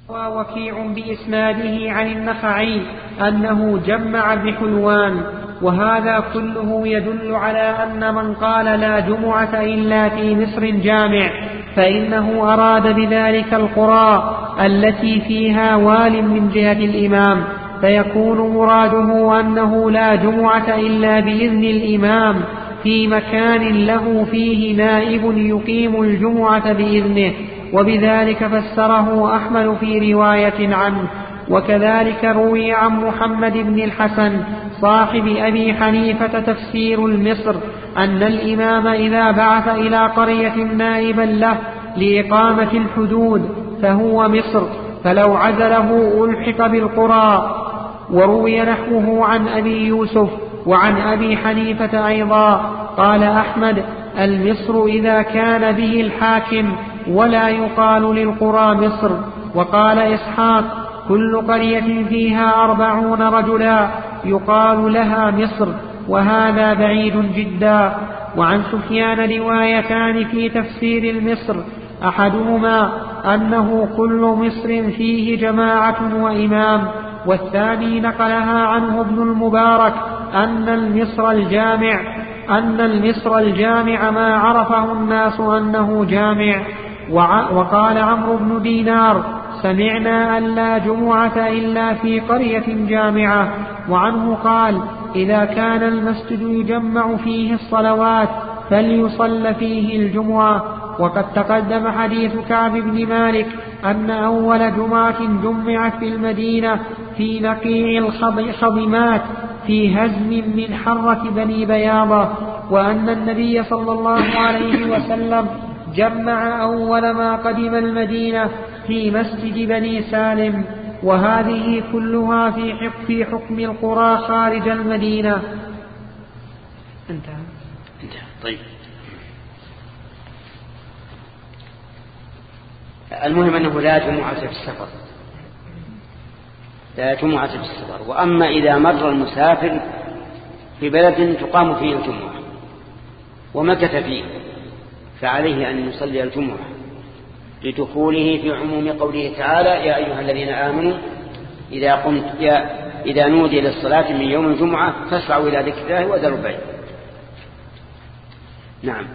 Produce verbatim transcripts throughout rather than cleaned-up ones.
ووكيع بإسناده عن النخعي أنه جمع بحلوان. وهذا كله يدل على أن من قال لا جمعة إلا في مصر جامع فإنه أراد بذلك القرى التي فيها وال من جهة الإمام، فيكون مراده أنه لا جمعة إلا بإذن الإمام في مكان له فيه نائب يقيم الجمعة بإذنه، وبذلك فسره أحمد في رواية عنه. وكذلك روي عن محمد بن الحسن صاحب أبي حنيفة تفسير المصر أن الإمام إذا بعث إلى قرية نائبا له لإقامة الحدود فهو مصر، فلو عزله ألحق بالقرى. وروي نحوه عن أبي يوسف وعن أبي حنيفة أيضا. قال أحمد: المصر إذا كان به الحاكم، ولا يقال للقرى مصر. وقال إسحاق: كل قرية فيها أربعون رجلا يقال لها مصر، وهذا بعيد جدا. وعن سفيان روايتان في تفسير المصر، أحدهما أنه كل مصر فيه جماعة وإمام، والثاني نقلها عنه ابن المبارك أن المصر الجامع أن المصر الجامع ما عرفه الناس أنه جامع. وقال عمرو بن دينار: سمعنا أن لا جمعة إلا في قرية جامعة. وعنه قال: إذا كان المسجد يجمع فيه الصلوات فليصل فيه الجمعة. وقد تقدم حديث كعب بن مالك أن أول جمعة جمعت في المدينة في نقيع الخضمات في هزم من حرة بني بياضة، وأن النبي صلى الله عليه وسلم جمع أول ما قدم المدينة في مسجد بني سالم. وهذه كلها في حكم, في حكم القرى خارج المدينة. انتهى. انتهى. طيب، المهم أنه لا جمعة في السفر، لا جمعة في السفر. وأما إذا مر المسافر في بلد تقام فيه الجمعة ومكث فيه فعليه أن يصلي الجمعة لدخوله في عموم قوله تعالى: يا أيها الذين آمنوا إذا, قمت يا إذا نودي للصلاة من يوم الجمعة فاسعوا إلى ذكر الله وذروا البيع. نعم.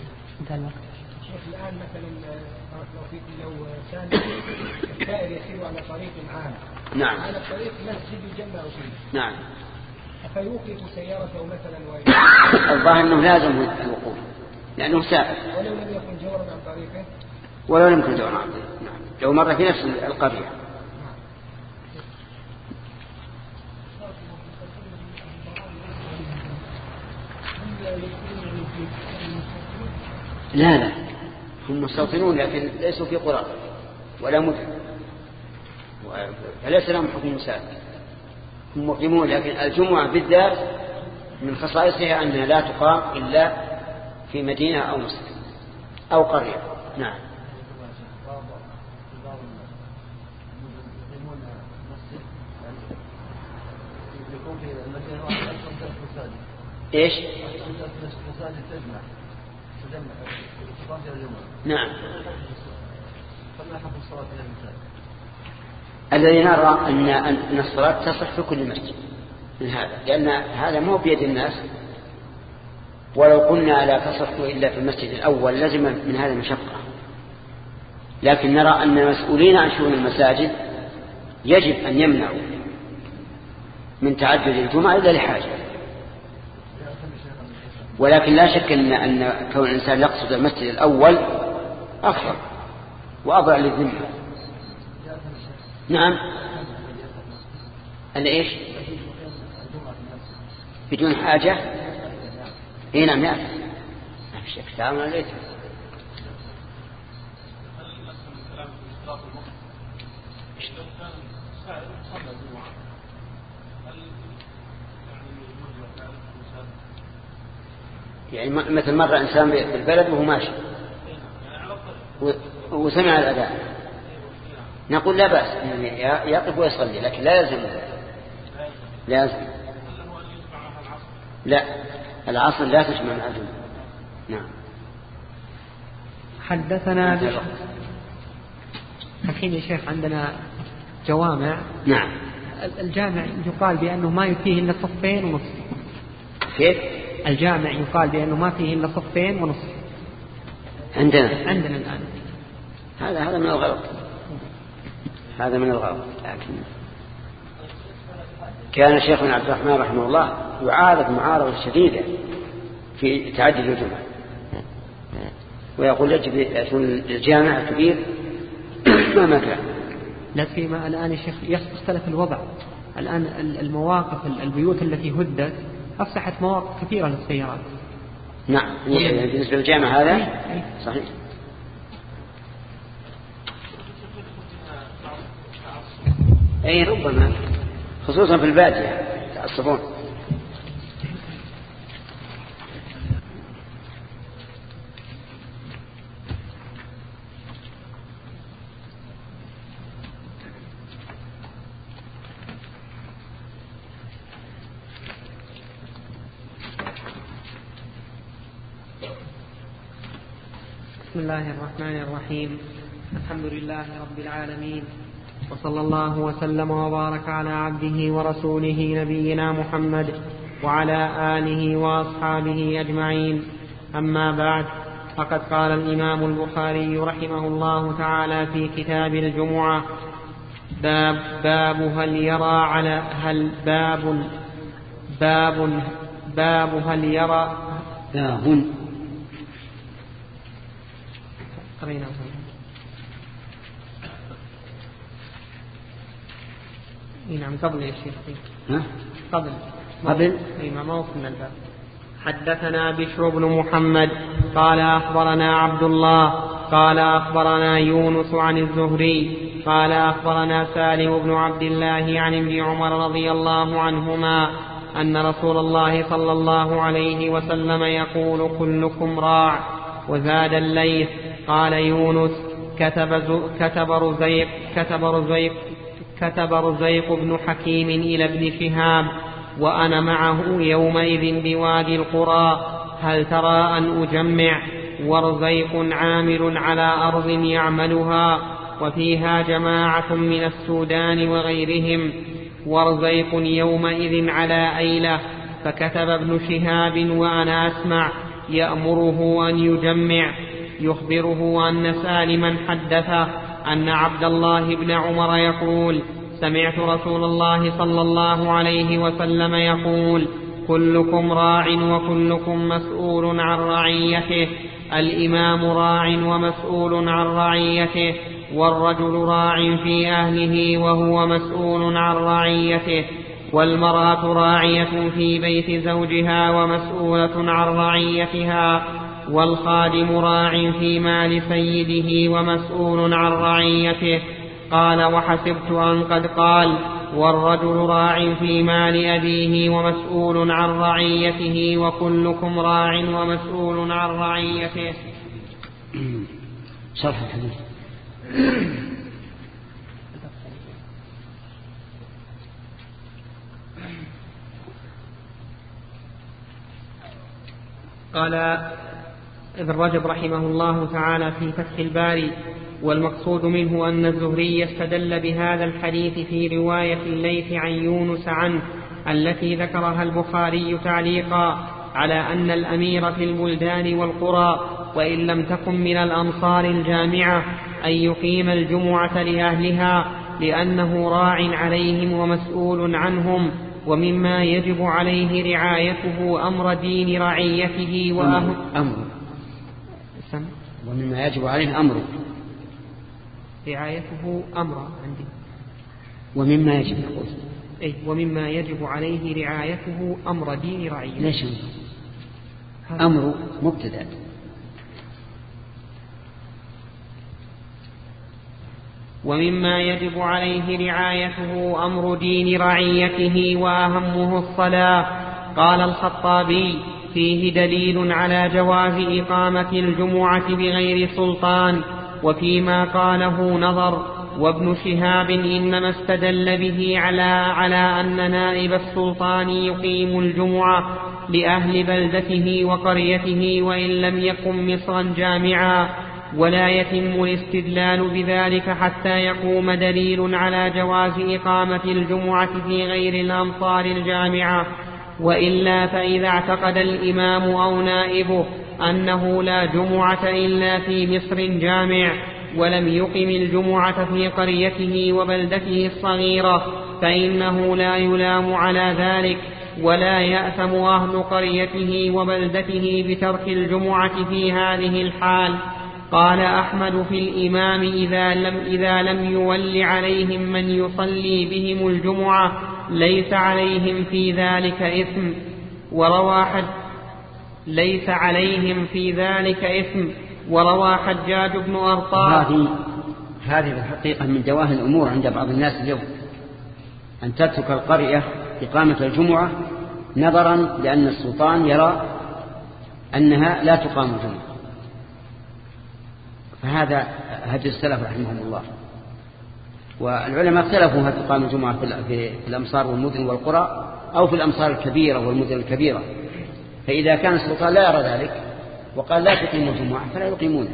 الآن مثلا لو فيكم لو كان السائر يسير على طريق عام، نعم، على طريق مسجد يجمع فيه، نعم، فيوقف سيارته مثلا الظاهر أنه لازم الوقوف لأنه سائر ولو لم يكن جورا عن طريقه، ولو لم يكن جورا عن طريقه، نعم، لو مر في نفس القرية. لا لا، هم مستوطنون لكن ليسوا في قرى ولا مدن، فليس لهم حكم مسافر، هم مقيمون. لكن الجمعة بالذات من خصائصها أنها لا تقام إلا في مدينة أو مسجد أو قرية. نعم. إيش؟ نعم. الذي نرى أن أن الصلاة تصح في كل مسجد من هذا، لأن هذا مو بيد الناس، ولو قلنا لا تصح إلا في المسجد الأول لازم من هذا مشقة. لكن نرى أن المسؤولين عن شؤون المساجد يجب أن يمنعوا من تعدد الجمعة إلا لحاجة. ولكن لا شك أن أن كون الإنسان يقصد المسجد الأول أفضل وأضع للذمة. نعم. أن إيش؟ بدون حاجة. إيه نعم يأتي، ما في شك. تعالوا عليك. يعني مثل مرة إنسان بالبلد وهو ماشي وسمع الأذان، نقول لا بأس يقف ويصلي، لكن لا يلزم لازم لا، العصر لا تجمع مع الجمعة. نعم. حدثنا بشر الحين يا شيخ عندنا جوامع. نعم. الجامع يقال بأنه ما فيه إلا صفين ونصف. كيف؟ الجامع يقال بأنه ما فيه إلا صفين ونصف عندنا عندنا الآن. هذا هذا من الغلط، هذا من الغلط. لكن كان شيخنا عبد الرحمن رحمه الله يعارض معارضة شديدة في تعدد الجمعة، ويقول يجب يكون الجامع كبير مهما كان. لا سيما الآن يا شيخ يختلف الوضع الآن. المواقف البيوت التي هدت أفسحت مواقف كثيرة للسيارات. نعم بالنسبة للجامع هذا صحيح. أي ربما خصوصا في البادية تعصبون. بسم الله الرحمن الرحيم. الحمد لله رب العالمين، وصلى الله وسلم وبارك على عبده ورسوله نبينا محمد وعلى آله وأصحابه أجمعين. أما بعد، فقد قال الإمام البخاري رحمه الله تعالى في كتاب الجمعة: باب, باب هل يرى على هل باب باب باب هل يرى باب قرينا نعم قبل يا شيخ ها؟ قبل قبل اي ما وصلنا الباب. حدثنا بشر بن محمد قال أخبرنا عبد الله قال أخبرنا يونس عن الزهري قال أخبرنا سالم بن عبد الله عن ابن عمر رضي الله عنهما أن رسول الله صلى الله عليه وسلم يقول: كلكم راع. وزاد الليث قال يونس: كتب كتب رزيق كتب رزيق كتب رزيق بن حكيم إلى ابن شهاب وأنا معه يومئذ بوادي القرى: هل ترى أن أجمع؟ ورزيق عامل على أرض يعملها وفيها جماعة من السودان وغيرهم، ورزيق يومئذ على أيلة. فكتب ابن شهاب وأنا أسمع يأمره أن يجمع، يخبره أن سالما حدثه أن عبد الله بن عمر يقول: سمعت رسول الله صلى الله عليه وسلم يقول: كلكم راع وكلكم مسؤول عن رعيته. الإمام راع ومسؤول عن رعيته، والرجل راع في أهله وهو مسؤول عن رعيته، والمرأة راعية في بيت زوجها ومسؤولة عن رعيتها، والخادم راع في مال سيده ومسؤول عن رعيته. قال: وحسبت أن قد قال: والرجل راع في مال أبيه ومسؤول عن رعيته، وكلكم راع ومسؤول عن رعيته. شرح الحديث. قال ابن رجب رحمه الله تعالى في فتح الباري: والمقصود منه أن الزهري استدل بهذا الحديث في رواية الليث عن يونس عنه التي ذكرها البخاري تعليقا على أن الأمير في البلدان والقرى وإن لم تكن من الأمصار الجامعة أن يقيم الجمعة لأهلها، لأنه راع عليهم ومسؤول عنهم، ومما يجب عليه رعايته أمر دين رعيته وأهل أمر ومما يجب عليه أمره رعايته أمر عندي ومما يجب يقول أي ومما يجب عليه رعايته أمر دين رعيته. ليش أمر مبتدأ؟ ومما يجب عليه رعايته أمر دين رعيته وأهمه الصلاة. قال الخطابي: فيه دليل على جواز إقامة الجمعة بغير سلطان، وفيما قاله نظر. وابن شهاب إنما استدل به على, على أن نائب السلطان يقيم الجمعة لأهل بلدته وقريته وإن لم يكن مصرا جامعا، ولا يتم الاستدلال بذلك حتى يقوم دليل على جواز إقامة الجمعة في غير الأمصار الجامعة، وإلا فإذا اعتقد الإمام أو نائبه أنه لا جمعة إلا في مصر جامع ولم يقم الجمعة في قريته وبلدته الصغيرة فإنه لا يلام على ذلك، ولا يأثم أهل قريته وبلدته بترك الجمعة في هذه الحال. قال أحمد في الإمام إذا لم, إذا لم يول عليهم من يصلي بهم الجمعة ليس عليهم في ذلك إثم، وروى حج ليس عليهم في ذلك إثم وروى حجاج بن أرطاة. هذه هذه الحقيقة من دواهي الأمور عند بعض الناس اليوم، أن تترك القرية إقامة الجمعة نظرا لأن السلطان يرى أنها لا تقام الجمعة، فهذا هدي السلف رحمهم الله. والعلماء اختلفوا هل تقام الجمعة في الأمصار والمدن والقرى أو في الأمصار الكبيرة والمدن الكبيرة، فإذا كان السلطان لا يرى ذلك وقال لا تقيموا الجمعة فلا يقيمونها.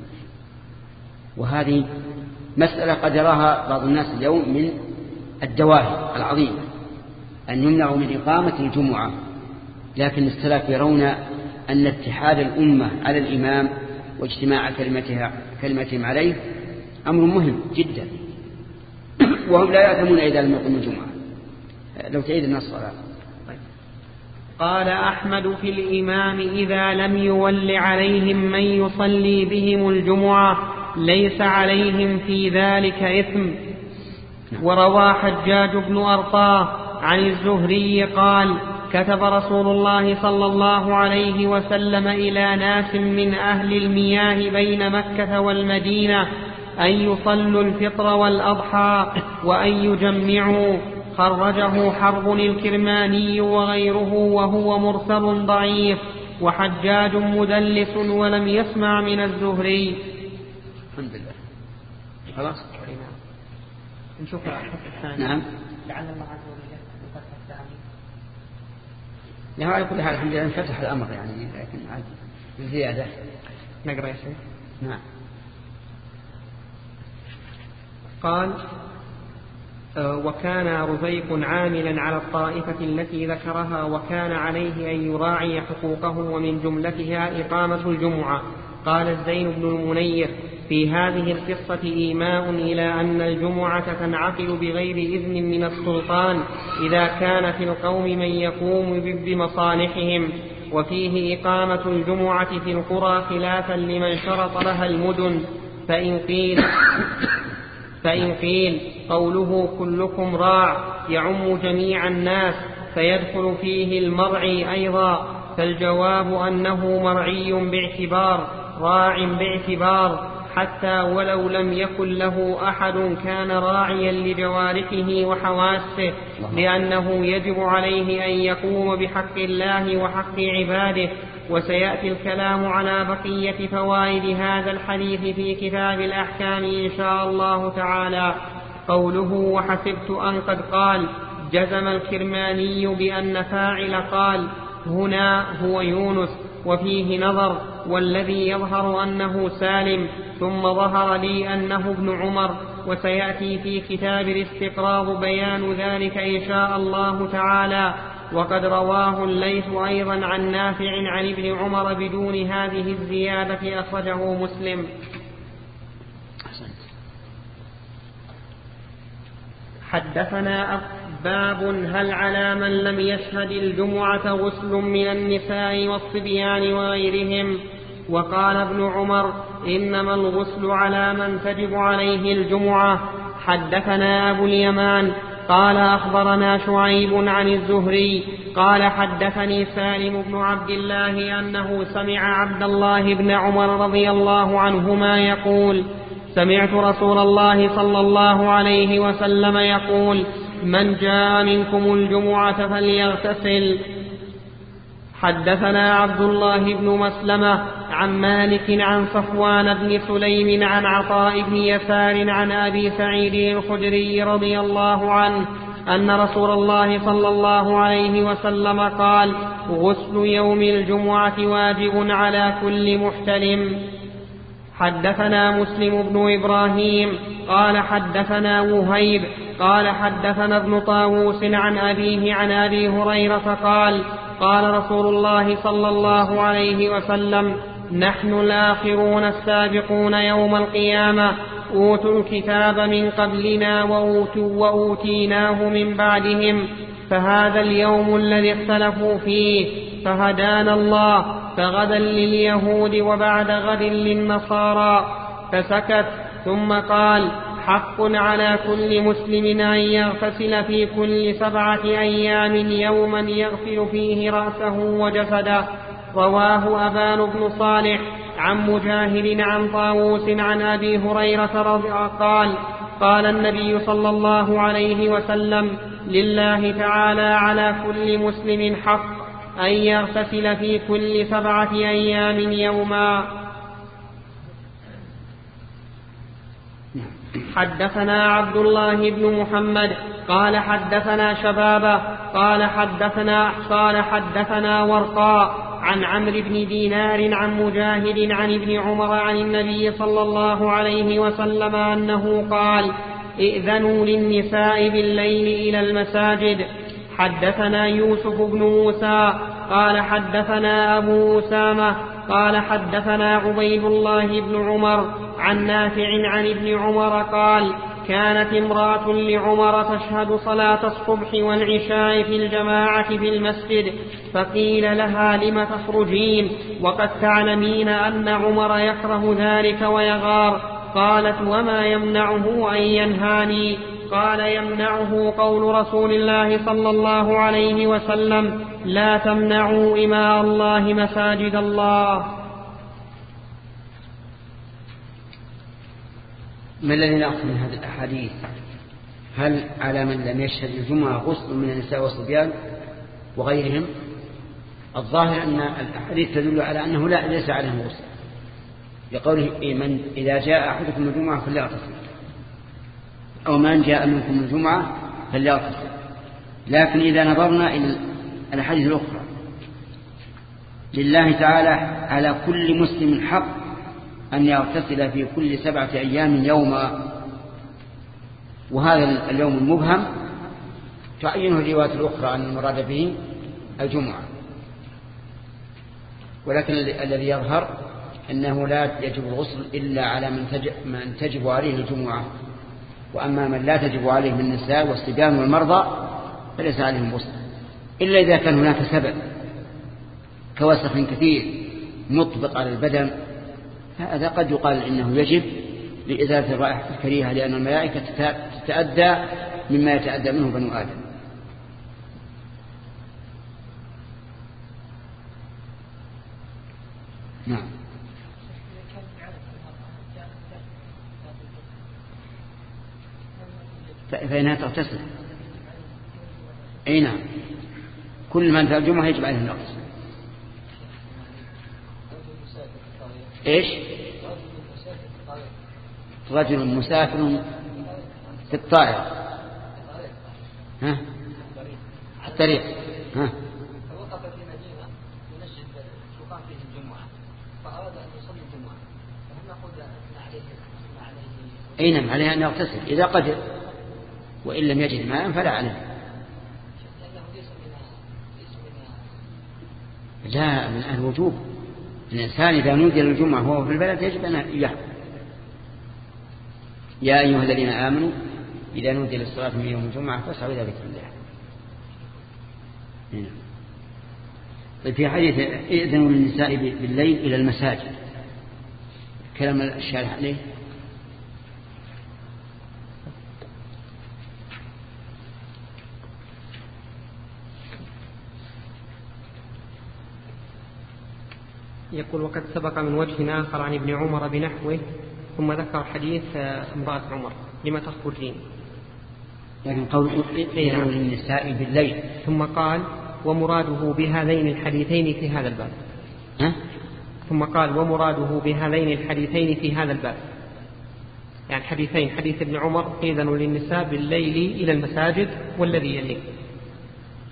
وهذه مسألة قد يراها بعض الناس اليوم من الدواهي العظيمة أن يمنعوا من إقامة الجمعة، لكن السلف يرون أن اتحاد الأمة على الإمام واجتماع كلمتها كلمتهم عليه أمر مهم جدا، وهم لا يأثمون إذا لم يقيموا الجمعة. لو تعيد النص على قال أحمد في الإمام إذا لم يول عليهم من يصلي بهم الجمعة ليس عليهم في ذلك إثم. وروى حجاج بن أرطاة عن الزهري قال كتب رسول الله صلى الله عليه وسلم إلى ناس من أهل المياه بين مكة والمدينة أن يصلوا الفطر والأضحى وأن يجمعوا. خرجه حرب الكرماني وغيره وهو مرسل ضعيف، وحجاج مدلس ولم يسمع من الزهري. الحمد لله. خلاص نشوف الفتح الثاني. نعم. لعل الله عز وجل الفتح الثاني. لا على كل حال الحمد لله انفتح الأمر يعني، لكن عاد زيادة. نقرأ يا شيخ. نعم. قال وكان رزيق عاملا على الطائفة التي ذكرها، وكان عليه أن يراعي حقوقه ومن جملتها إقامة الجمعة. قال الزين بن المنير في هذه القصة إيماء إلى أن الجمعة تنعقد بغير إذن من السلطان إذا كان في القوم من يقوم بمصالحهم، وفيه إقامة الجمعة في القرى خلافا لمن شرط لها المدن. فإن قيل فإن قيل قوله كلكم راع يعم جميع الناس فيدخل فيه المرعي أيضا، فالجواب أنه مرعي باعتبار راع باعتبار، حتى ولو لم يكن له أحد كان راعيا لجوارحه وحواسه، لأنه يجب عليه أن يقوم بحق الله وحق عباده. وسيأتي الكلام على بقية فوائد هذا الحديث في كتاب الأحكام إن شاء الله تعالى. قوله وحسبت أن قد قال جزم الكرماني بأن فاعل قال هنا هو يونس، وفيه نظر، والذي يظهر أنه سالم، ثم ظهر لي أنه ابن عمر، وسيأتي في كتاب الاستقراض بيان ذلك إن شاء الله تعالى. وقد رواه الليث أيضا عن نافع عن ابن عمر بدون هذه الزيادة، أخرجه مسلم. حدثنا باب هل على من لم يشهد الجمعة غسل من النساء والصبيان وغيرهم؟ وقال ابن عمر إنما الغسل على من تجب عليه الجمعة. حدثنا أبو اليمان قال أخبرنا شعيب عن الزهري قال حدثني سالم بن عبد الله أنه سمع عبد الله بن عمر رضي الله عنهما يقول سمعت رسول الله صلى الله عليه وسلم يقول من جاء منكم الجمعة فليغتسل. حدثنا عبد الله بن مسلمة عن مالك عن صفوان بن سليم عن عطاء بن يسار عن أبي سعيد الخدري رضي الله عنه أن رسول الله صلى الله عليه وسلم قال غسل يوم الجمعة واجب على كل محتلم. حدثنا مسلم بن إبراهيم قال حدثنا وهيب قال حدثنا ابن طاووس عن أبيه عن أبي هريرة قال قال رسول الله صلى الله عليه وسلم نحن الآخرون السابقون يوم القيامة أوتوا الكتاب من قبلنا وأوتوا وأوتيناه من بعدهم فهذا اليوم الذي اختلفوا فيه فهدانا الله فغدا لليهود وبعد غد للنصارى. فسكت ثم قال حق على كل مسلم أن يغتسل في كل سبعة أيام يوما يغسل فيه رأسه وجسده. رواه أبان بن صالح عن مجاهد عن طاووس عن أبي هريرة رضي قال قال النبي صلى الله عليه وسلم لله تعالى على كل مسلم حق أن يغتسل في كل سبعة أيام يوما. حدثنا عبد الله بن محمد قال حدثنا شبابة قال حدثنا قال حدثنا ورقاء عن عمرو بن دينار عن مجاهد عن ابن عمر عن النبي صلى الله عليه وسلم أنه قال ائذنوا للنساء بالليل إلى المساجد. حدثنا يوسف بن موسى قال حدثنا أبو أسامة قال حدثنا عبيد الله بن عمر عن نافع عن ابن عمر قال كانت امرأة لعمر تشهد صلاة الصبح والعشاء في الجماعة في المسجد فقيل لها لم تخرجين وقد تعلمين أن عمر يكره ذلك ويغار؟ قالت وما يمنعه أن ينهاني؟ قال يمنعه قول رسول الله صلى الله عليه وسلم لا تمنعوا إماء الله مساجد الله. ما الذي نأخذ من هذه الأحاديث؟ هل على من لم يشهد الجمعة غسل من النساء والصبيان وغيرهم؟ الظاهر أن الأحاديث تدل على أنه لا ليس عليهم غسل، لقوله من إذا جاء أحدكم الجمعة فليغتسل أو من جاء منكم الجمعة فليغتسل. لكن إذا نظرنا إلى الأحاديث الأخرى لله تعالى على كل مسلم حق أن يغتسل في كل سبعة أيام يوما، وهذا اليوم المبهم تعينه الروايات الأخرى أن المراد به الجمعة، ولكن الذي يظهر أنه لا يجب الغسل إلا على من تجب عليه الجمعة، وأما من لا تجب عليه من النساء والصبيان والمرضى فليس عليهم غسل إلا إذا كان هناك سبب كوسخ كثير مطبق على البدن، هذا قد يقال إنه يجب لإزالة الرائحة الكريهة، لأن الملائكة تتأدى مما يتأدى منه بنو آدم. نعم. فإنها تغتسل. أي نعم، كل من في الجمعة يجب عليه النقص. إيش؟ رجل مسافر في الطائرة ها على الطريق ها فوقف في مدينة ينشد يقام فيه الجمعة فأراد أن يصلي الجمعة، فهل نقول أن عليه عليه أي نعم عليه أن يغتسل إذا قدر، وإن لم يجد ماء فلا عليه. لا، من أهل الوجوب. الإنسان إذا نودي للجمعة وهو في البلد يجب أن يحضر. يا أيها الذين آمنوا إذا نودي للصلاة من يوم الجمعة فاسعوا إلى ذكر الله. في حديث ائذنوا للنساء بالليل إلى المساجد، كلام الشارح عليه. يقول وقد سبق من وجه آخر عن ابن عمر بنحوه، ثم ذكر حديث امرأة عمر لما تخرجين، لكن قول ائذنوا للنساء بالليل، ثم قال ومراده بهذين الحديثين في هذا الباب. ها؟ ثم قال ومراده بهذين الحديثين في هذا الباب، يعني حديثين، حديث ابن عمر ائذنوا للنساء بالليل إلى المساجد والذي يليه.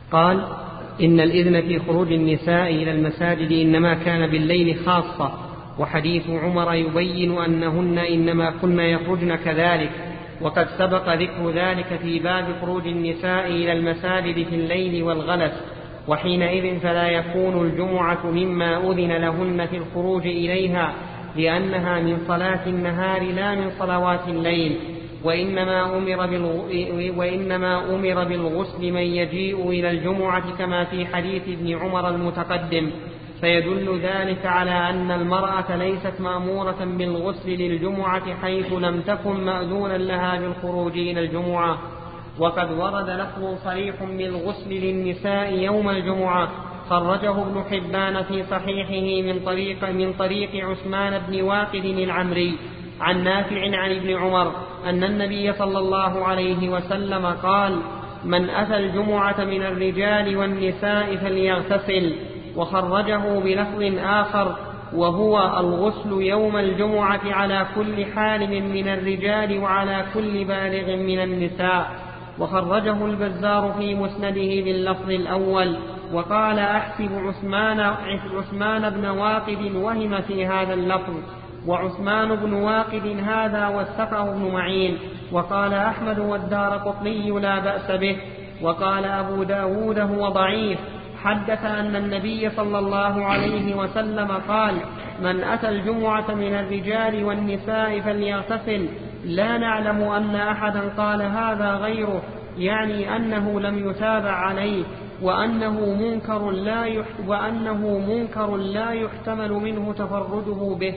قال إن الإذن في خروج النساء إلى المساجد إنما كان بالليل خاصة، وحديث عمر يبين أنهن إنما كن يخرجن كذلك، وقد سبق ذكر ذلك في باب خروج النساء إلى المساجد في الليل والغلس، وحينئذ فلا يكون الجمعة مما أذن لهن في الخروج إليها، لأنها من صلاة النهار لا من صلوات الليل. وإنما أمر, وإنما أمر بالغسل من يجيء إلى الجمعة كما في حديث ابن عمر المتقدم، فيدل ذلك على أن المرأة ليست مأمورة بالغسل للجمعة حيث لم تكن مأذونا لها بالخروج إلى الجمعة. وقد ورد لفظ صريح بالغسل للنساء يوم الجمعة، خرجه ابن حبان في صحيحه من طريق, من طريق عثمان بن واقد العمري عن نافع عن ابن عمر أن النبي صلى الله عليه وسلم قال: من أتى الجمعة من الرجال والنساء فليغتسل. وخرجه بلفظ آخر وهو الغسل يوم الجمعة على كل حالم من الرجال وعلى كل بالغ من النساء. وخرجه البزار في مسنده باللفظ الأول، وقال أحسب عثمان, عثمان بن واقد وهم في هذا اللفظ، وعثمان بن واقد هذا وثقه ابن معين. وقال أحمد والدارقطني لا بأس به. وقال أبو داود هو ضعيف. حدث أن النبي صلى الله عليه وسلم قال: من أتى الجمعة من الرجال والنساء فليغتسل. لا نعلم أن أحدا قال هذا غيره، يعني أنه لم يتابع عليه، وأنه منكر لا وأنه منكر لا يحتمل منه تفرده به.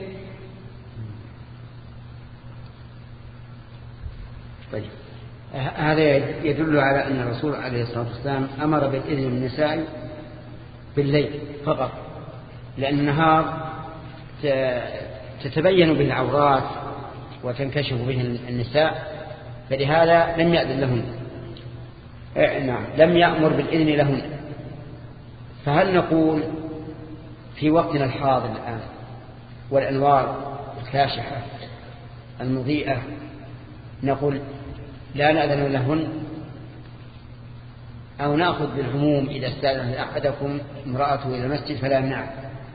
طيب، هذا يدل على أن الرسول عليه الصلاة والسلام أمر بالإذن للنساء بالليل فقط، لأن النهار تتبين به العورات وتنكشف به النساء، فلهذا لم يأذن لهن. نعم، لم يأمر بالإذن لهن. فهل نقول في وقتنا الحاضر الآن والأنوار الكاشحة المضيئة نقول لا نأذن لهن، أو نأخذ بالعموم إذا استأذن أحدكم امرأته إلى المسجد فلا يمنعه؟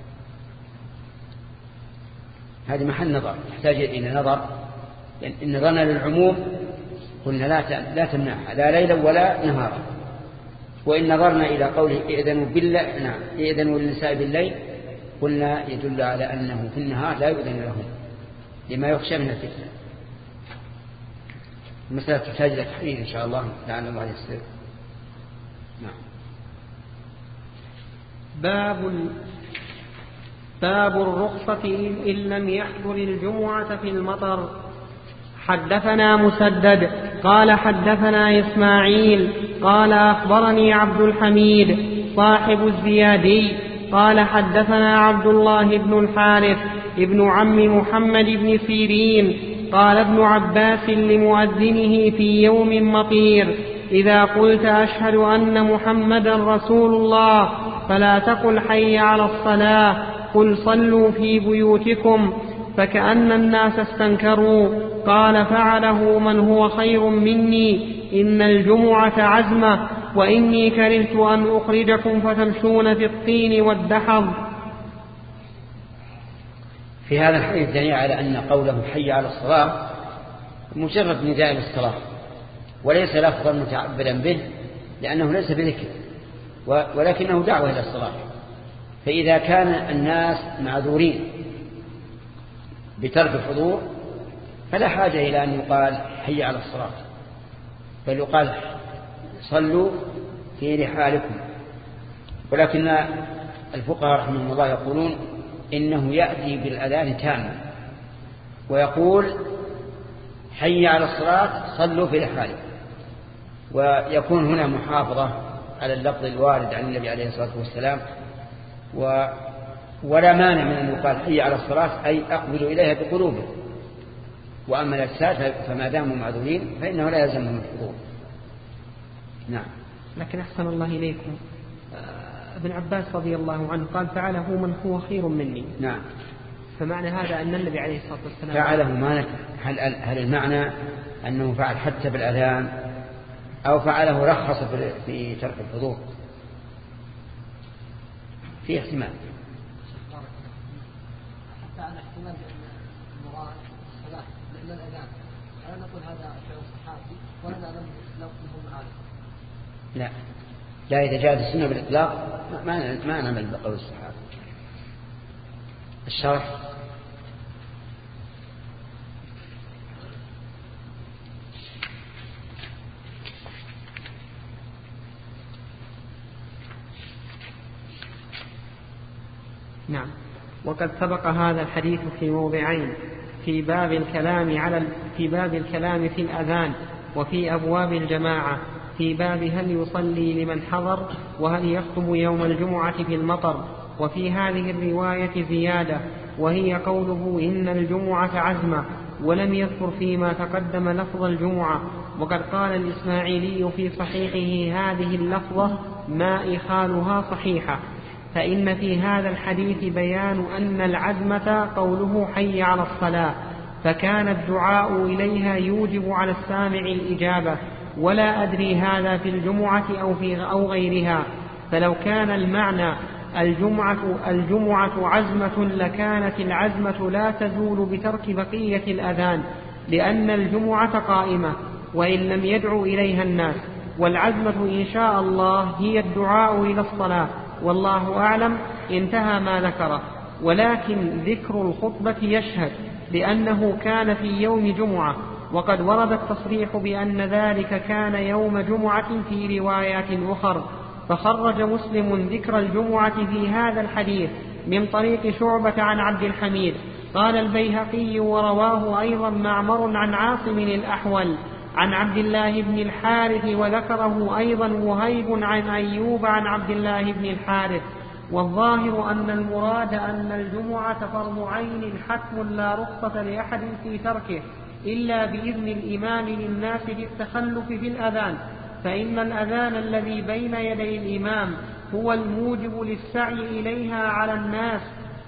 هذه محل نظر، تحتاج إلى نظر. يعني إن نظرنا للعموم قلنا لا لا تمنعها لا ليلا ولا نهارا، وإن نظرنا إلى قوله إذنوا بالله نعم إذنوا للنساء بالليل قلنا يدل على أنه في النهار لا يؤذن لهم لما يخشى من الفتنة. المسألة تحتاج إلى تحرير إن شاء الله لعل الله يسر. نعم. باب باب الرخصة إن لم يحضر الجمعة في المطر. حدثنا مسدد قال حدثنا إسماعيل قال أخبرني عبد الحميد صاحب الزيادي قال حدثنا عبد الله بن الحارث ابن عم محمد بن سيرين قال ابن عباس لمؤذنه في يوم مطير: إذا قلت أشهد أن محمدا رسول الله فلا تقل حي على الصلاة، قل صلوا في بيوتكم. فكأن الناس استنكروا. قال: فعله من هو خير مني، إن الجمعة عزمة، وإني كرهت أن أخرجكم فتمشون في الطين والدحض. في هذا الحديث دليل على أن قوله حي على الصلاة مجرد نداء للصلاة، وليس لفظا متعبدا به، لأنه ليس بذكر ولكنه دعوة إلى الصلاة. فإذا كان الناس معذورين بترك الحضور فلا حاجة إلى أن يقال حي على الصلاة، بل يقال صلوا في رحالكم. ولكن الفقهاء رحمهم الله يقولون إنه يأتي بالأذان تاما ويقول حي على الصلاة صلوا في رحالكم، ويكون هنا محافظة على اللفظ الوارد عن النبي عليه الصلاة والسلام. و ولا مانع من أن يقال حي على الصلاة أي أقبلوا إليها بقلوبهم. وأما الأجساد فما داموا معذورين فإنه لا يلزمهم الحضور. نعم. لكن أحسن الله إليكم، ابن عباس رضي الله عنه قال: فعله من هو خير مني. نعم. فمعنى هذا أن النبي عليه الصلاة والسلام فعله ما هل هل المعنى أنه فعل حتى بالأذان أو فعله رخص في ترك الحضور؟ في احتمال. حتى أنا قلنا المراد الصلاة لأن الأذان ألا نقول هذا فعل صحابي وهذا لم لفظه معارف؟ لا لا، إذا جاءت السنة بالإطلاق ما ما نعمل بقول الصحابة. الشرح نعم. وقد سبق هذا الحديث في موضعين، في باب الكلام على في باب الكلام في الأذان وفي أبواب الجماعة، في باب هل يصلي لمن حضر وهل يخطب يوم الجمعة في المطر. وفي هذه الرواية زيادة وهي قوله إن الجمعة عزمة، ولم يذكر فيما تقدم لفظ الجمعة. وقد قال الإسماعيلي في صحيحه هذه اللفظة ما إخالها صحيحة، فإن في هذا الحديث بيان أن العزمة قوله حي على الصلاة، فكان الدعاء إليها يوجب على السامع الإجابة، ولا أدري هذا في الجمعة أو, في أو غيرها. فلو كان المعنى الجمعة, الجمعة عزمة لكانت العزمة لا تزول بترك بقية الأذان، لأن الجمعة قائمة وإن لم يدعو إليها الناس، والعزمة إن شاء الله هي الدعاء إلى الصلاة، والله أعلم. انتهى ما ذكره. ولكن ذكر الخطبة يشهد لأنه كان في يوم جمعة، وقد ورد التصريح بأن ذلك كان يوم جمعة في روايات أخر. فخرج مسلم ذكر الجمعة في هذا الحديث من طريق شعبة عن عبد الحميد. قال البيهقي ورواه أيضا معمر عن عاصم الأحول عن عبد الله بن الحارث، وذكره أيضا وهيب عن أيوب عن عبد الله بن الحارث. والظاهر أن المراد أن الجمعة فرض عين حتم لا رخصة لأحد في تركه إلا بإذن الإمام للناس في التخلف في الأذان، فإن الأذان الذي بين يدي الإمام هو الموجب للسعي إليها على الناس،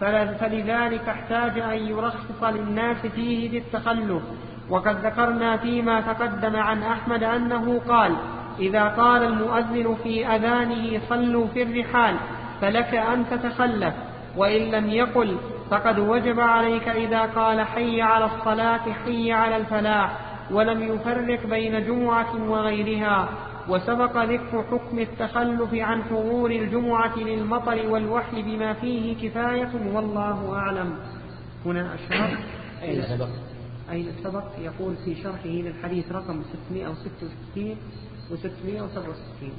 فلذلك احتاج أن يرخص للناس فيه بالتخلف. وقد ذكرنا فيما تقدم عن أحمد أنه قال إذا قال المؤذن في أذانه صلوا في الرحال فلك أن تتخلف، وإن لم يقل فقد وجب عليك إذا قال حي على الصلاة حي على الفلاح، ولم يفرق بين جمعة وغيرها. وسبق ذكر حكم التخلف عن حضور الجمعة للمطر والوحي بما فيه كفاية، والله أعلم. هنا الشرح أين سبق؟ أين سبق؟ يقول في شرحه للحديث رقم ستمائة وستة وستين و ستمائة وسبعة وستين.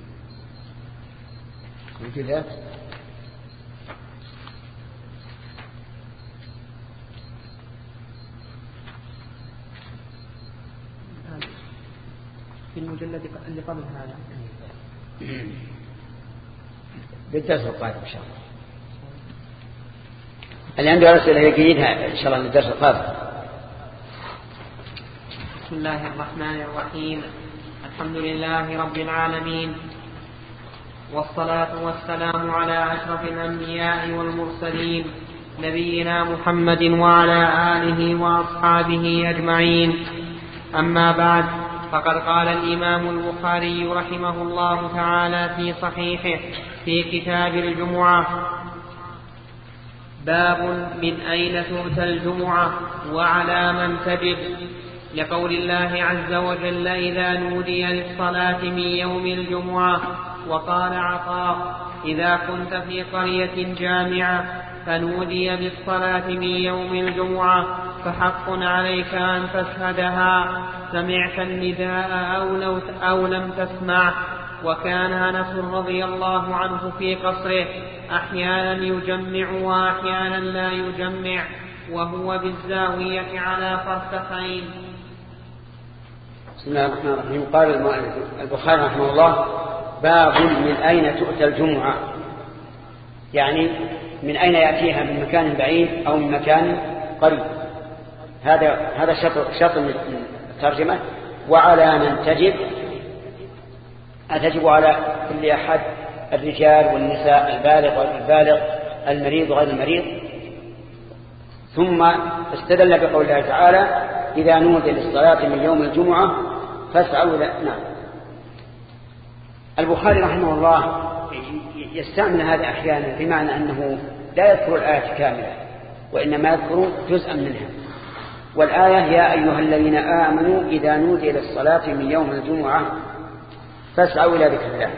كذا في المجلد اللي قبل هذا بالدرس القادم إن شاء الله. اللي عنده أسئلة يجيدها إن شاء الله للدرس القادم. بسم الله الرحمن الرحيم. الحمد لله رب العالمين، والصلاة والسلام على أشرف الأنبياء والمرسلين نبينا محمد وعلى آله وأصحابه أجمعين. أما بعد، فقد قال الإمام البخاري رحمه الله تعالى في صحيحه في كتاب الجمعة: باب من أين تؤتى الجمعة وعلى من تجب، لقول الله عز وجل إذا نودي للصلاة من يوم الجمعة. وقال عطاء: إذا كنت في قرية جامعة فنودي بالصلاة من يوم الجمعة فحق عليك أن تشهدها، سمعت النداء أو, لو أو لم تسمع. وكان أنس رضي الله عنه في قصره أحيانا يجمع وأحيانا لا يجمع، وهو بالزاوية على فرسخين. بسم الله الرحمن الرحيم. قال المؤلف البخاري رحمه الله: باب من أين تؤتى الجمعة، يعني من أين يأتيها، من مكان بعيد أو من مكان قريب. هذا هذا شطر شطر من الترجمة. وعلى من تجب، أتجب على كل أحد، الرجال والنساء، البالغ والغير البالغ، المريض وغير المريض. ثم استدل بقول الله تعالى: إذا نودي للصلاة من يوم الجمعة فاسعوا إلى. نعم. البخاري رحمه الله يستعمل هذا أحيانا بمعنى أنه لا يذكر الآية كاملة، وإنما يذكر جزءا منها. والآية يا أيها الذين آمنوا إذا نودي للصلاة من يوم الجمعة فاسعوا إلى ذكر الله.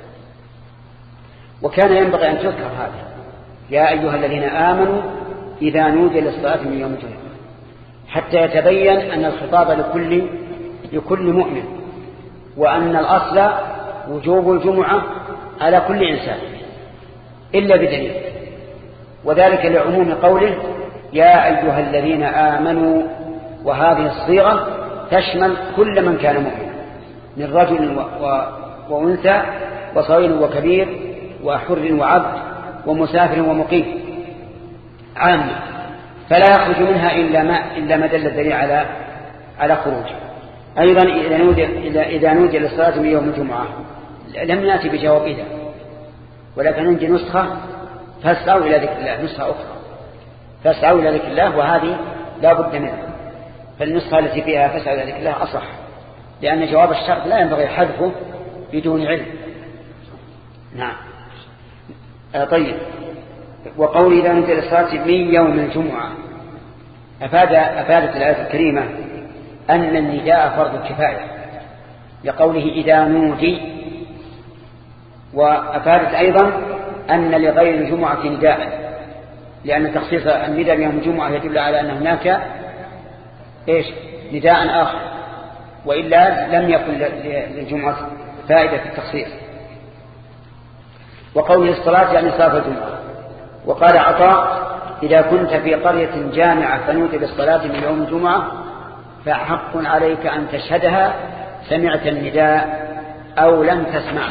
وكان ينبغي أن تذكر هذا يا أيها الذين آمنوا إذا نودي للصلاة من يوم الجمعة حتى يتبين أن الخطاب لكل لكل مؤمن، وأن الأصل وجوب الجمعة على كل إنسان إلا بدليل، وذلك لعموم قوله يا أيها الذين آمنوا، وهذه الصيغة تشمل كل من كان مؤمنا من رجل و... و... وأنثى وصغير وكبير وحر وعبد ومسافر ومقيم عامة، فلا يخرج منها إلا ما, إلا ما دل الدليل على على خروجه. أيضا إذا نودي, إذا نودي للصلاة من يوم الجمعة لم نأتي بجواب إذا، ولكن عندي نسخة فاسعوا إلى ذكر الله، نسخة أخرى فاسعوا إلى ذكر الله، وهذه لا بد منها. فالنسخة التي فيها فاسعوا إلى ذكر الله أصح، لأن جواب الشرط لا ينبغي حذفه بدون علم. نعم. آه طيب. وقول إذا نودي للصلاة من يوم الجمعة أفاد أفادت الآية الكريمة أن النداء فرض كفاية لقوله إذا نودي، وأفادت أيضا أن لغير الجمعة نداء، لأن تخصيص النداء يوم الجمعة يدل على أن هناك إيش نداء آخر، وإلا لم يكن للجمعة فائدة في التخصيص. وقوله الصلاة يعني صلاة الجمعة. وقال عطاء إذا كنت في قرية جامعة فنودي بالصلاة من يوم الجمعة فحق عليك أن تشهدها سمعت النداء أو لم تسمع.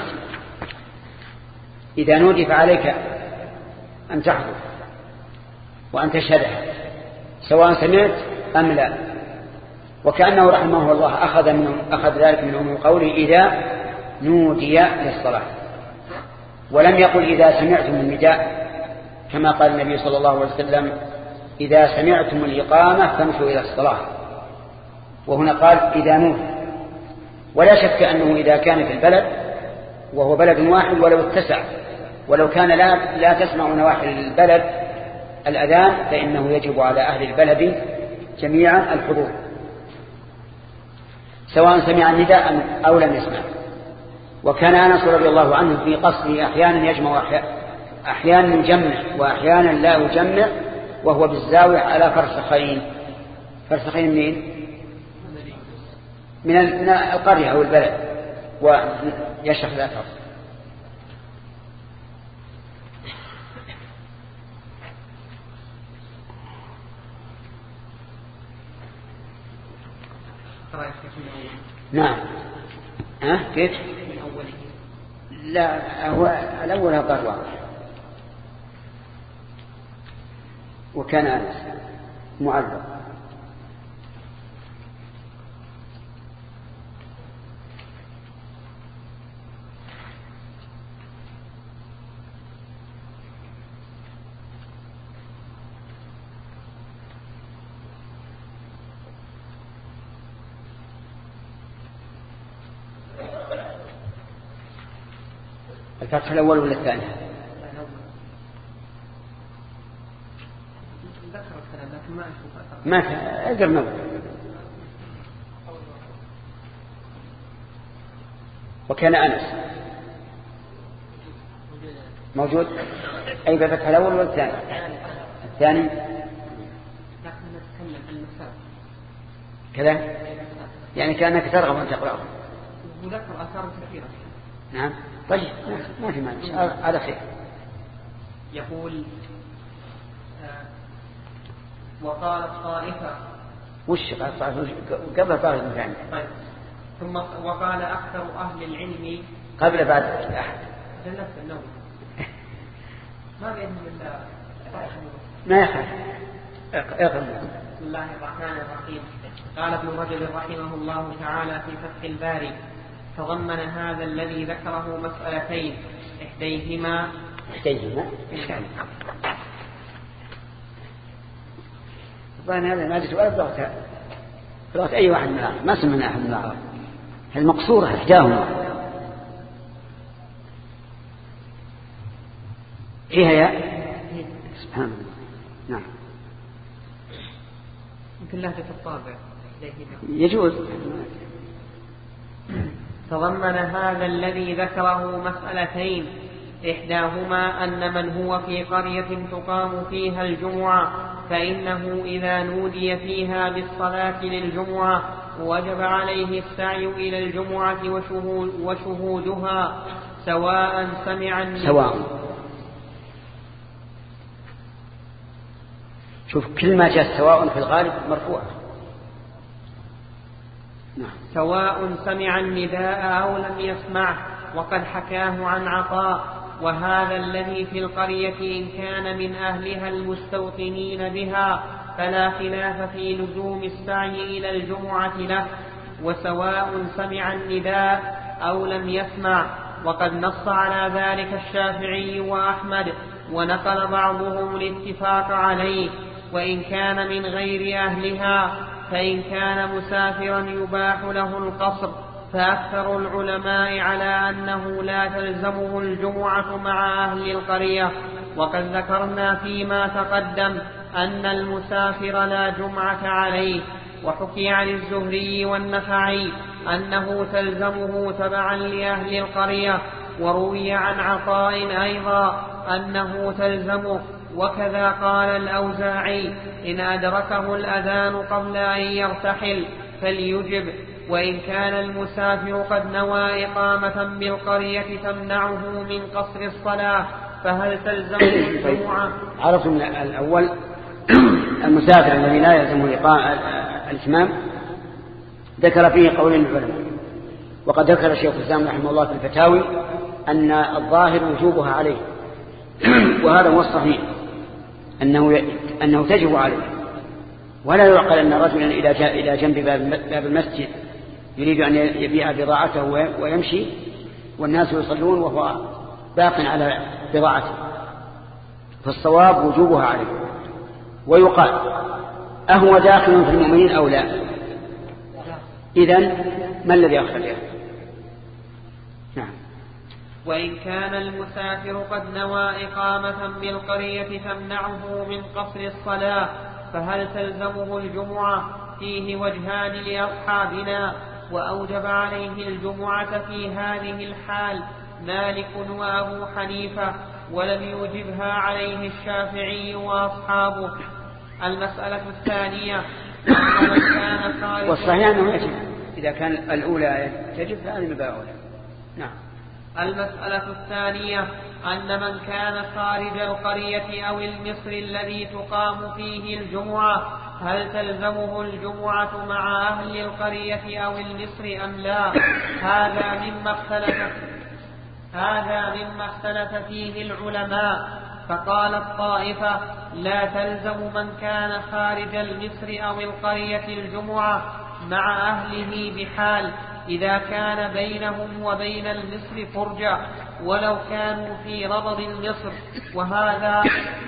إذا نودي فعليك أن تحضر وأن تشهدها سواء سمعت أم لا. وكأنه رحمه الله أخذ, من أخذ ذلك من عموم قوله إذا نودي للصلاة، ولم يقل إذا سمعتم النداء كما قال النبي صلى الله عليه وسلم إذا سمعتم الإقامة فامشوا إلى الصلاة، وهنا قال إذا نودي. ولا شك أنه إذا كان في البلد وهو بلد واحد ولو اتسع، ولو كان لا, لا تسمع نواحي البلد الأذان فإنه يجب على أهل البلد جميعا الحضور سواء سمع النداء أو لم يسمع. وكان أنس رضي الله عنه في قصره أحيانا يجمع أحيانا يجمع وأحيانا لا يجمع وهو بالزاوية على فرسخين. فرسخين منين؟ من القرية أو البلد، ويشرح الأثر. نعم. ها كيف؟ من أوله. لا هو الأول قال واضح. وكان أنس معذب. الفتح الأول ولا الثاني؟ ما أقدر نظر. وكان أنس موجود أي بالفتح الأول ولا الثاني؟ الثاني كذا يعني كأنك ترغب أن تقرأه. وذكر آثار كثيرة. نعم طيب ما في مانع على خير. يقول آه وقالت طائفة وش قال طائفة قبل طائفة ثانية. طيب ثم وقال أكثر أهل العلم قبل بعد أحد جلس النوم ما بينهم إلا ما يخاف اقرأ. بسم الله الرحمن الرحيم. قال ابن رجب رحمه الله تعالى في فتح الباري تضمن هذا الذي ذكره مسألتين إحديهما إحديهما طبعا هذا ما جدت ولا بلغتها بلغت أي واحد من العرب ما سمعنا أحد من العرب. المقصورة إحداهما إيه هي؟ سبحان الله. نعم يمكن لهجة الطابع يجوز. تضمن هذا الذي ذكره مسألتين، إحداهما أن من هو في قرية تقام فيها الجمعة فإنه إذا نودي فيها بالصلاة للجمعة وجب عليه السعي إلى الجمعة وشهود وشهودها سواء سمع سواء. شوف كل ما جاء سواء في الغالب مرفوع. نعم. سواء سمع النداء أو لم يسمعه، وقد حكاه عن عطاء. وهذا الذي في القرية إن كان من أهلها المستوطنين بها فلا خلاف في لزوم السعي إلى الجمعة له، وسواء سمع النداء أو لم يسمع. وقد نص على ذلك الشافعي وأحمد، ونقل بعضهم الاتفاق عليه. وإن كان من غير أهلها فإن كان مسافرا يباح له القصر، فأكثر العلماء على أنه لا تلزمه الجمعة مع أهل القرية. وقد ذكرنا فيما تقدم أن المسافر لا جمعة عليه. وحكي عن الزهري والنخعي أنه تلزمه تبعا لأهل القرية، وروي عن عطاء أيضا أنه تلزمه. وكذا قال الأوزاعي إن أدركه الأذان قبل أن يرتحل فليجب، وإن كان المسافر قد نوى إقامة بالقرية تمنعه من قصر الصلاة فهل تلزمه الجمعة؟ عرفوا من الأول المسافر الذي لا يلزمه الإتمام ذكر فيه قولين العلماء. وقد ذكر الشيخ الإسلام رحمه الله في الفتاوي أن الظاهر وجوبها عليه، وهذا هو الصحيح أنه, أنه تجب عليه. ولا يعقل أن رجلا إذا جاء إلى جنب باب المسجد يريد أن يبيع بضاعته ويمشي والناس يصلون وهو باق على بضاعته، فالصواب وجوبها عليه. ويقال أهو داخل في المؤمنين أو لا؟ إذن ما الذي أخرجه؟ نعم. وإن كان المسافر قد نوى إقامة بالقرية تمنعه من قصر الصلاة فهل تلزمه الجمعة؟ فيه وجهان لأصحابنا، وأوجب عليه الجمعة في هذه الحال مالك وأبو حنيفة، ولم يوجبها عليه الشافعي وأصحابه. المسألة الثانية أن من كان خارج والصحيح أنه يجب، إذا كان الأولى تجب فهذه الأولى. نعم. المسألة الثانية أن من كان خارج القرية أو المصر الذي تقام فيه الجمعة هل تلزمه الجمعة مع أهل القرية أو المصر أم لا؟ هذا مما اختلف هذا مما اختلف فيه العلماء. فقال الطائفة لا تلزم من كان خارج المصر أو القرية الجمعة مع أهله بحال إذا كان بينهم وبين المصر فرجة ولو كانوا في ربض المصر، وهذا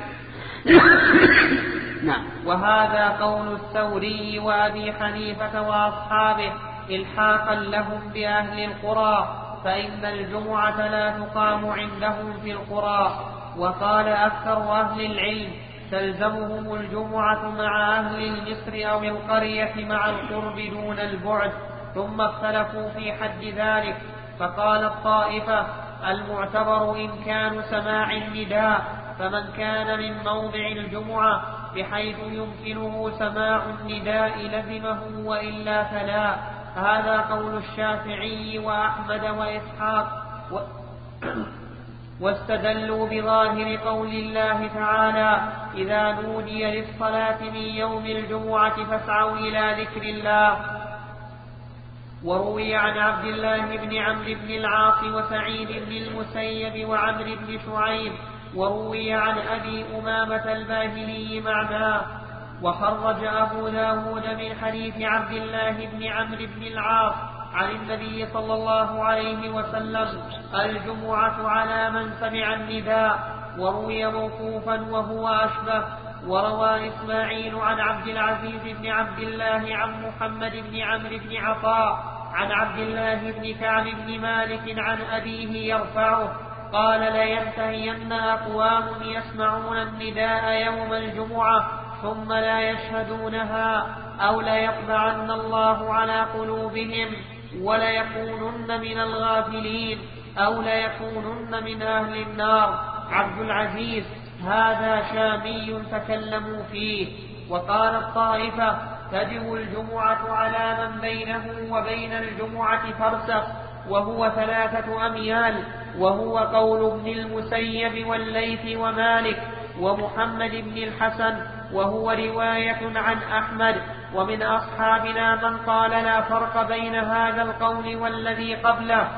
وهذا قول الثوري وأبي حنيفة وأصحابه إلحاقا لهم بأهل القرى، فإن الجمعة لا تقام عندهم في القرى. وقال أكثر أهل العلم تلزمهم الجمعة مع أهل المصر أو القرية مع القرب دون البعد، ثم اختلفوا في حد ذلك. فقال الطائفة المعتبر إمكان سماع النداء، فمن كان من موضع الجمعة بحيث يمكنه سماع النداء لزمه وإلا فلا. هذا قول الشافعي وأحمد وإسحاق و... واستدلوا بظاهر قول الله تعالى إذا نودي للصلاة من يوم الجمعة فاسعوا إلى ذكر الله. وروي عن عبد الله بن عمرو بن العاص وسعيد بن المسيب وعمرو بن شعيب، وروي عن أبي أمامة الباهلي معناه. وخرج أبو داود من حديث عبد الله بن عمرو بن العاص عن النبي صلى الله عليه وسلم الجمعة على من سمع النداء، وروي موقوفا وهو أشبه. وروى إسماعيل عن عبد العزيز بن عبد الله عن محمد بن عمرو بن عطاء عن عبد الله بن كعب بن مالك عن أبيه يرفعه قال لينتهين أقوام يسمعون النداء يوم الجمعة ثم لا يشهدونها أو ليطبعن الله على قلوبهم وليكونن من الغافلين أو ليكونن من أهل النار. عبد العزيز: هذا شامي تكلموا فيه. وقال الطائفة: تجب الجمعة على من بينه وبين الجمعة فرسخ وهو ثلاثة أميال، وهو قول ابن المسيب والليث ومالك ومحمد بن الحسن، وهو رواية عن أحمد. ومن أصحابنا من قال لا فرق بين هذا القول والذي قبله،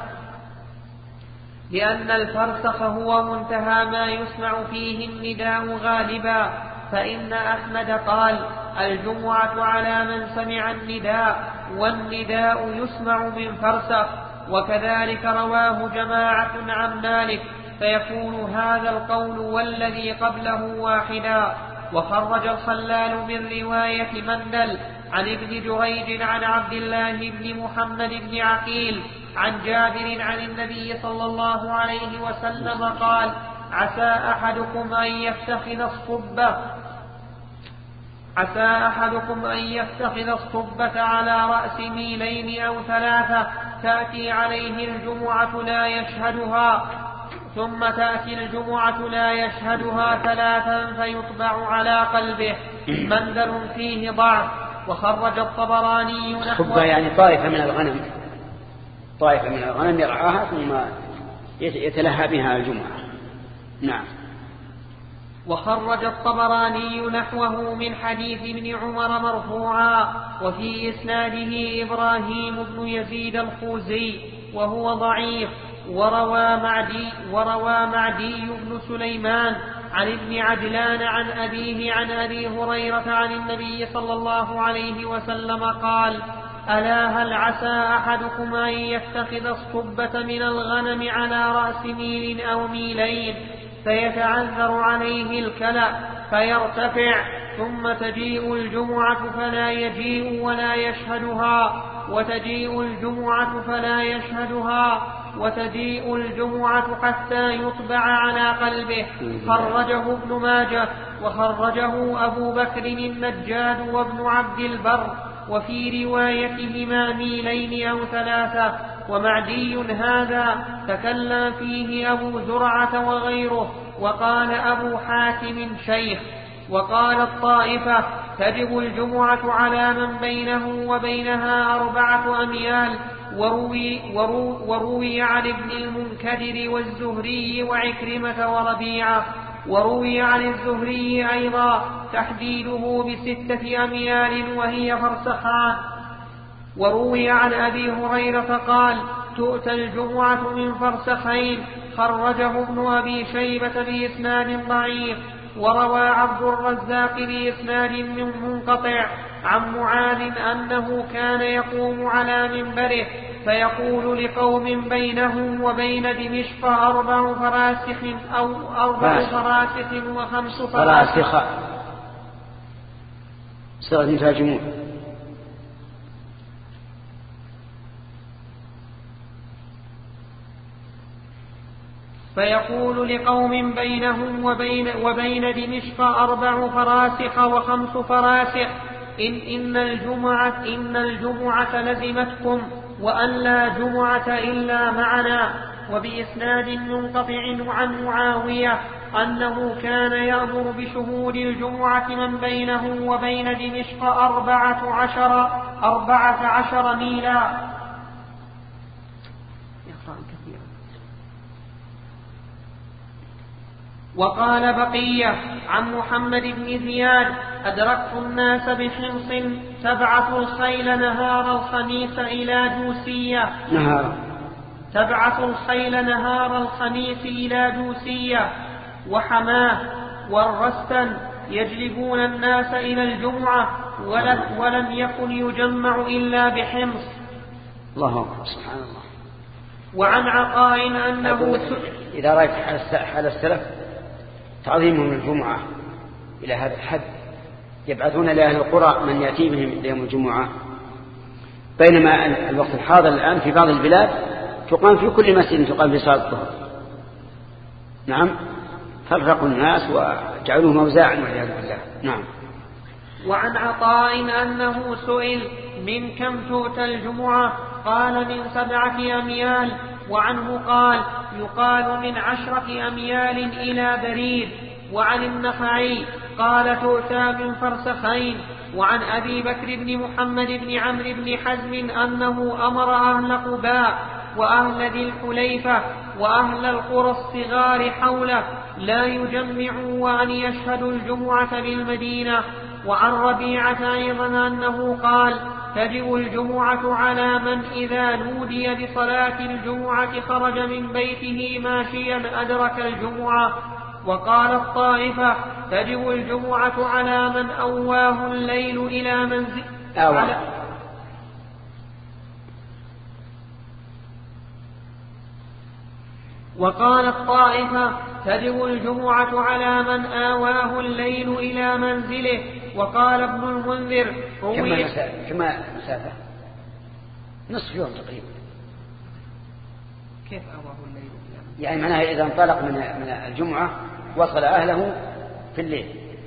لأن الفرسخ هو منتهى ما يسمع فيه النداء غالبا، فإن أحمد قال: الجمعة على من سمع النداء، والنداء يسمع من فرسخ. وكذلك رواه جماعة عن مالك، فيكون هذا القول والذي قبله واحدا. وخرج الخلال من رواية مندل عن ابن جريج عن عبد الله بن محمد بن عقيل عن جابر عن النبي صلى الله عليه وسلم قال: عسى أحدكم أن يتخذ الصبة عسى أحدكم أن يتخذ الصبة على رأس ميلين أو ثلاثة، تأتي عليه الجمعة لا يشهدها، ثم تأتي الجمعة لا يشهدها ثلاثا فيطبع على قلبه. مندل فيه ضعف. وخرج الطبراني نحو الصبة يعني طائفة من الغنم، طائفة من الغنم يرعاها ثم يتلهى بها الجمعة. نعم. وخرج الطبراني نحوه من حديث ابن عمر مرفوعا، وفي إسناده إبراهيم بن يزيد الخوزي وهو ضعيف. وروى معدي, وروى معدي بن سليمان عن ابن عجلان عن أبيه عن أبي هريرة عن النبي صلى الله عليه وسلم قال: ألا هل عسى أحدكم أن يتخذ الصبة من الغنم على رأس ميل أو ميلين، فيتعذر عليه الكلأ فيرتفع، ثم تجيء الجمعة فلا يجيء ولا يشهدها، وتجيء الجمعة فلا يشهدها، وتجيء الجمعة حتى يطبع على قلبه. خرجه ابن ماجه، وخرجه أبو بكر النجاد وابن عبد البر، وفي روايتهما ميلين أو ثلاثة. ومعدي هذا تكلم فيه أبو زرعة وغيره، وقال أبو حاتم شيخ. وقال الطائفة: تجب الجمعة على من بينه وبينها أربعة أميال. وروي, ورو وروي عن ابن المنكدر والزهري وعكرمة وربيعة. وروي عن الزهري أيضا تحديده بستة أميال وهي فرسخان. وروي عن أبي هريرة قال: تؤتى الجمعة من فرسخين. خرجه ابن أبي شيبة بإسناد ضعيف. وروى عبد الرزاق بإسناد منقطع عن معاذ أنه كان يقوم على منبره فيقول لقوم بينه وبين دمشق أربع فراسخ أو أربع فراسخ وخمس فراسخ. سرد تاجمون. فيقول لقوم بينهم وبين, وبين دمشق أربع فراسخ وخمس فراسخ إن, إن, الجمعة إن الجمعة لزمتكم وأن لا جمعة إلا معنا. وبإسناد منقطع عن معاوية أنه كان يأمر بشهود الجمعة من بينه وبين دمشق أربعة عشر, أربعة عشر ميلا. وقال بقية عن محمد بن زياد: أدركت الناس بحمص تبعث الخيل نهار الخميس إلى دوسية نهار تبعث الخيل نهار الخميس إلى دوسية وحماه والرستن يجلبون الناس إلى الجمعة، ولم يكن يجمع إلا بحمص. الله أكبر، سبحان الله. وعن عطاء أنه إذا رأيت حال السلف تعظيمهم الجمعة إلى هذا الحد، يبعثون لأهل القرى من يأتي بهم يوم الجمعة، بينما الوقت الحاضر الآن في بعض البلاد تقام في كل مسجد تقام في صلاة الظهر. نعم، فرقوا الناس وجعلوه موزاعا والعياذ بالله. نعم. وعن عطاء أنه سئل من كم تؤتى الجمعة؟ قال من سبعة أميال. وعنه قال يقال من عشرة أميال إلى بريد. وعن النخعي قال تؤتى من فرسخين. وعن أبي بكر بن محمد بن عمرو بن حزم أنه أمر أهل قباء وأهل ذي الحليفة وأهل القرى الصغار حوله لا يجمعوا وأن يشهدوا الجمعة بالمدينة. وعن ربيعة أيضا أنه قال تجب الجمعة على من إذا نودي بصلاة الجمعة خرج من بيته ماشيا أدرك الجمعة. وقال الطائفة تجب الجمعة على من أواه الليل إلى منزل على وقال الطائفة تجب الجمعة على من آواه الليل إلى منزله. وقال ابن المنذر روي كم مسافة؟ نصف يوم تقريبا. كيف آواه الليل؟ يعني معناها إذا انطلق من من الجمعة وصل أهله في الليل.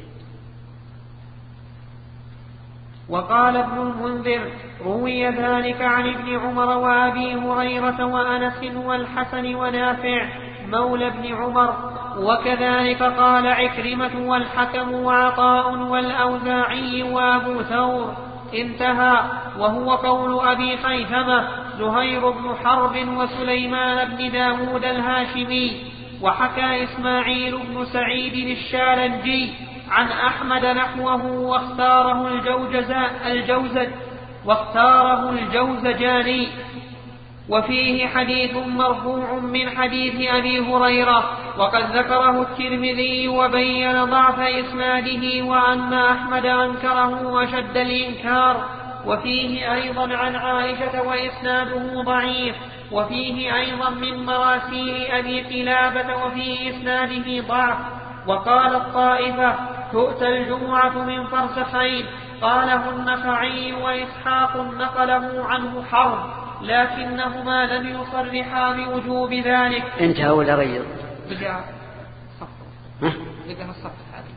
وقال ابن المنذر روي ذلك عن ابن عمر وأبي هريرة وأنس والحسن ونافع مولى ابن عمر. وكذلك قال عكرمة والحكم وعطاء والأوزاعي وأبو ثور. انتهى. وهو قول أبي خيثمة زهير بن حرب وسليمان بن داود الهاشمي. وحكى إسماعيل بن سعيد الشالنجي عن أحمد نحوه واختاره الجوزج واختاره الجوزجاني. وفيه حديث مرفوع من حديث أبي هريرة وقد ذكره الترمذي وبين ضعف إسناده وأن أحمد أنكره وشد الإنكار. وفيه أيضا عن عائشة وإسناده ضعيف. وفيه أيضا من مراسيل أبي قلابة وفي إسناده ضعف. وقال الطائفة تؤتى الجمعة من فرسخين. قاله النخعي وإسحاق نقله عنه حرب لكنهما لم يصرحا بوجوب ذلك. انتهى ولا غير؟ بقى صفر بقى الصفر هذه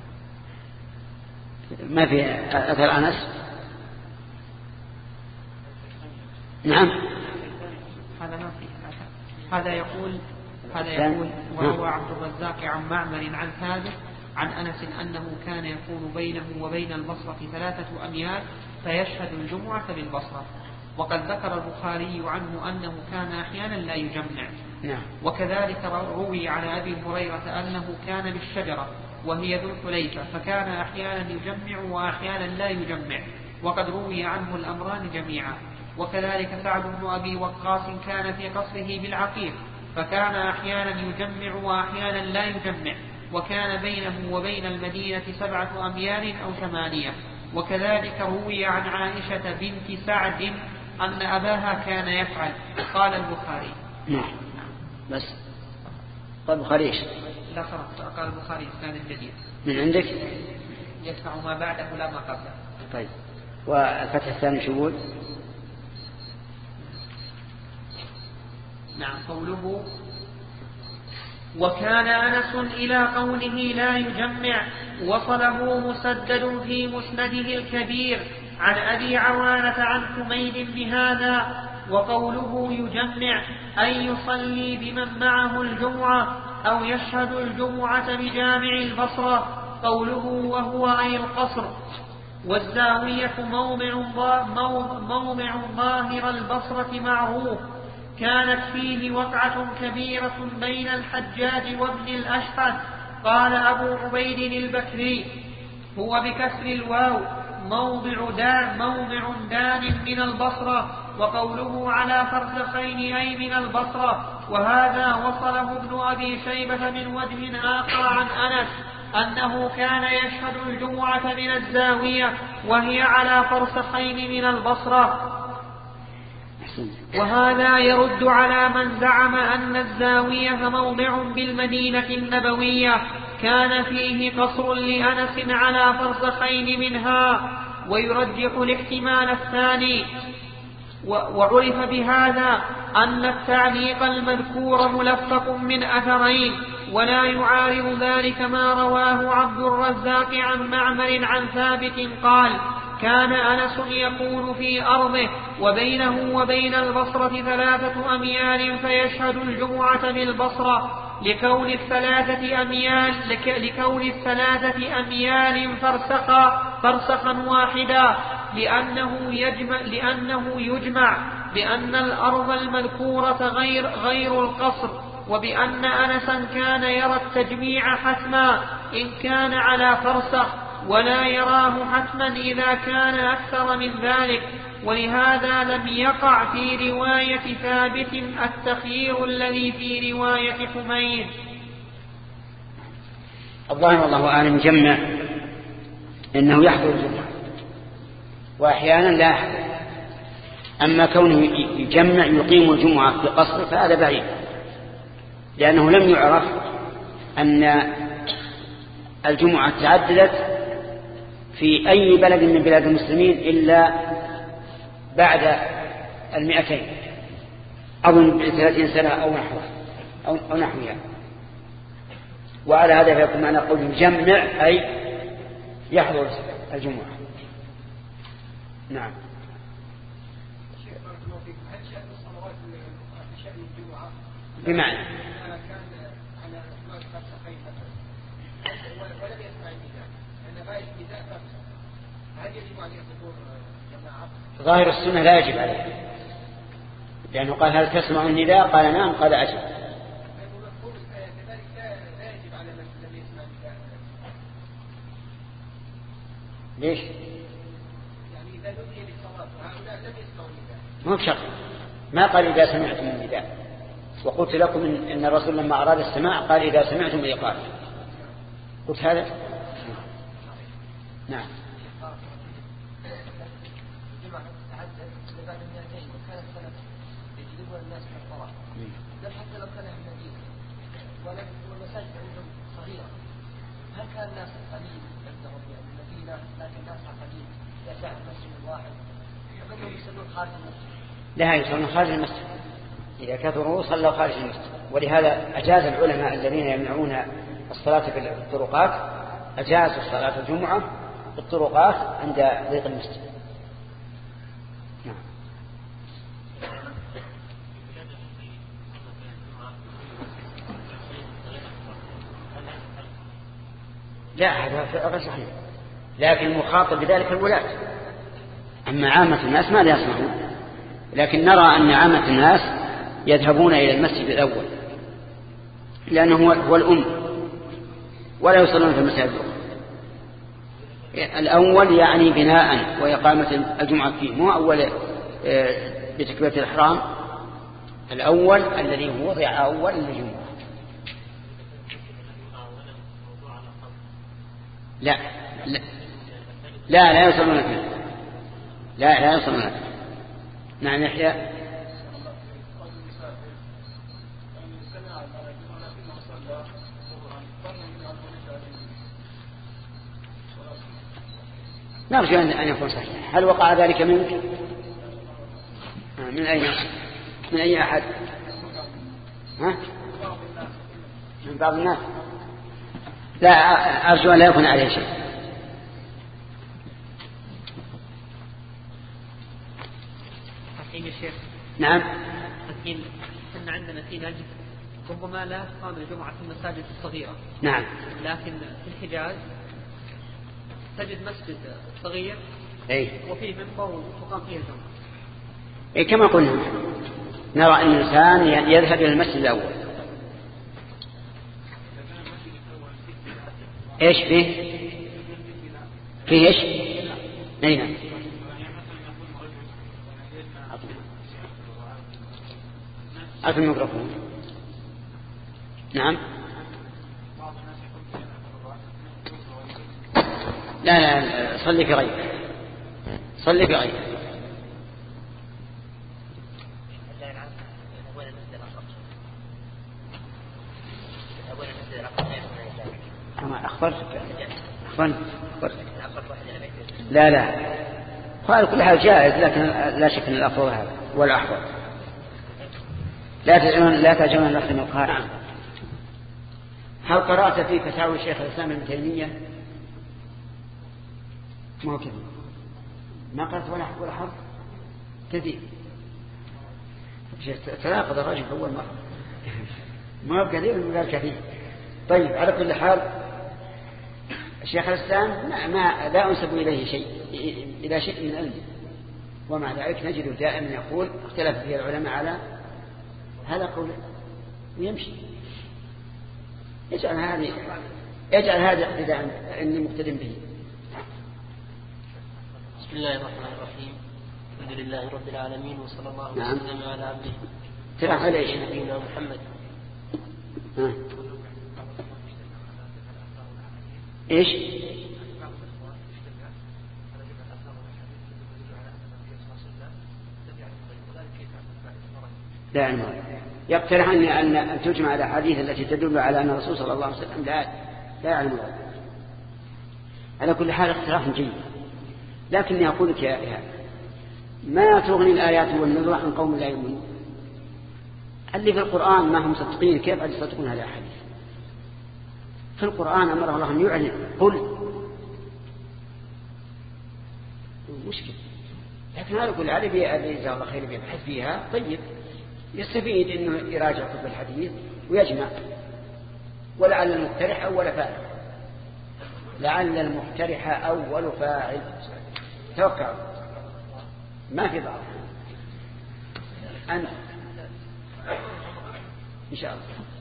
ما في أثر أنس. نعم هذا ما في. هذا يقول هذا يقول وهو عبد الرزاق عن معمر عن ثابت عن أنس أنه كان يكون بينه وبين البصرة ثلاثة أميال فيشهد الجمعة بالبصرة. وقد ذكر البخاري عنه أنه كان أحيانا لا يجمع. نعم. وكذلك روي عن أبي هريرة أنه كان بالشجرة وهي ذو الحليفة فكان أحيانا يجمع وأحيانا لا يجمع. وقد روي عنه الأمران جميعا. وكذلك سعد بن أبي وقاص كان في قصره بالعقيق فكان أحيانا يجمع وأحيانا لا يجمع. وكان بينه وبين المدينة سبعة أميال أو ثمانية. وكذلك روي عن عائشة بنت سعد أن أباها كان يفعل. قال البخاري. نعم. بس قال البخاري إيش؟ لا خلاص قال البخاري إسناد جديد. من عندك؟ يسمع ما بعده لا ما قبله. طيب. والفتح الثاني شو؟ نعم. قوله وكان أنس إلى قوله لا يجمع وصله مسدد في مسنده الكبير عن أبي عوانة عن حميد بهذا. وقوله يجمع أي يصلي بمن معه الجمعة أو يشهد الجمعة بجامع البصرة. قوله وهو أي القصر. والزاوية موضع موضع ظاهر البصرة معروف كانت فيه وقعة كبيرة بين الحجاج وابن الأشهد. قال أبو عبيد البكري هو بكسر الواو موضع دان موضع دان من البصرة. وقوله على فرسخين أي من البصرة. وهذا وصله ابن أبي شيبة من وجه آخر عن أنس أنه كان يشهد الجمعة من الزاوية وهي على فرسخين من البصرة. وهذا يرد على من زعم أن الزاوية موضع بالمدينة النبوية كان فيه قصر لأنس على فرسخين منها. ويرجح الاحتمال الثاني وعرف بهذا أن التعليق المذكور ملفق من أثرين، ولا يعارض ذلك ما رواه عبد الرزاق عن معمر عن ثابت قال: كان أنس يكون في أرضه وبينه وبين البصرة ثلاثة أميال فيشهد الجمعة بالبصرة لكون الثلاثة أميال لكون الثلاثة أميال فرسخا فرسخا واحدا، لأنه يجمع لأنه يجمع بأن الأرض المذكورة غير غير القصر، وبأن أنسا كان يرى التجميع حتما إن كان على فرسخ، ولا يراه حتما إذا كان أكثر من ذلك، ولهذا لم يقع في رواية ثابت التخيير الذي في رواية حميد. الظاهر والله أعلم جمع إنه يحضر الجمعة وأحيانا لا يحضر، أما كونه يجمع يقيم الجمعة في قصر فهذا بعيد، لأنه لم يعرف أن الجمعة تعددت في أي بلد من بلاد المسلمين إلا بعد المئتين، أظن ثلاثين سنة أو نحوها أو, أو نحوها. وعلى هذا فيكون معنى قول يجمع أي يحضر الجمعة. نعم. بمعنى ظاهر السنة لا يجب عليه، لأنه قال: هل تسمع النداء؟ قال: نعم. قال: أجب. ليش؟ يعني إذا نودي للصلاة وهؤلاء لم يسمعوا النداء. ما بشرط، ما قال إذا سمعتم النداء، وقلت لكم إن الرسول لما أراد السماع قال: إذا سمعتم الإقامة. قلت هذا. نعم. حتى لو كان في المدينة والمساجد عندهم صغيرة، هل كان الناس قليل عندهم يعني المدينة لكن الناس قليل يسع المسجد الواحد فكانوا يصلون خارج المسجد؟ لا، يصلون خارج المسجد، إذا كثروا صلوا خارج المسجد. ولهذا أجاز العلماء الذين يمنعون الصلاة في الطرقات أجازوا صلاة الجمعة في الطرقات عند ضيق المسجد. نعم. لا، هذا غير صحيح، لكن المخاطب بذلك الولاة، أما عامة الناس ما لا يسمعون. لكن نرى أن عامة الناس يذهبون إلى المسجد الأول لأنه هو الأم، ولا يصلون في المساجد الأول، يعني بناء وإقامة الجمعة فيه، مو أول بتكبيرة الإحرام، الأول الذي هو وضع أول للجمعة. لا لا لا, لا يصلون فيه، لا لا يصلون فيه. نعم. يحيى. نرجو أن يكون صحيح. هل وقع ذلك منك؟ من أين؟ من أي أحد؟ ها؟ من بعض الناس. لا، أرجو أن لا يكون عليه شيء. حكيم الشيخ. نعم. حكيم، إحنا عندنا في نجد ربما لا تقام الجمعة في المساجد الصغيرة. نعم. لكن في الحجاز تجد مسجد صغير أي. وفيه منبر وتقام فيه الجمعة. أي كما قلنا، نرى أن الإنسان يذهب إلى المسجد الأول. إيش فيه؟ فيه إيش؟ أي نعم. أعطي الميكروفون. نعم. لا لا، صلي في غيره، صلي في غيره. أما أخبرتك أخبرت أخبرت لا لا وعلى كل حال جائز، لكن لا شك أن الأفضل هذا والأحفظ. لا تجعلون لا تجعلون الأخذ من القارئ. هل قرأت في فتاوى الشيخ الإسلام ابن تيمية؟ ما هو كذا، ما قرأت ولا ولا حرف كثير. تناقض الرجل أول مرة. ما هو كثير ولا كثير. طيب على كل حال الشيخ الإسلام ما لا أنسب إليه شيء إلى شيء من علمه، ومع ذلك نجده دائما يقول اختلف فيه العلماء على هذا قوله ويمشي. يجعل هذه يجعل هذا اقتداء اني مقتدم به. بسم الله الرحمن الرحيم. الحمد لله رب العالمين، وصلى الله وسلم نعم. على عبده ترى على نبينا محمد. ها. ايش؟ لا يعني يقترح أن أن تجمع الأحاديث التي تدل على أن الرسول صلى الله عليه وسلم لا لا يعلم ذلك. على كل حال اقتراح جيد، لكني أقول لك يا إيهاب ما تغني الآيات والنذر عن قوم لا يؤمنون. اللي في القرآن ما هم مصدقين كيف يصدقون هذه الأحاديث؟ في القرآن أمره الله أن يعلن قل مشكلة، لكن هذا كل علي بيجزاه الله خير بيبحث فيها. طيب يستفيد انه يراجع كتب الحديث ويجمع، ولعل المقترح اول فاعل لعل المقترح اول فاعل توقع ما في ضعف. انا ان شاء الله.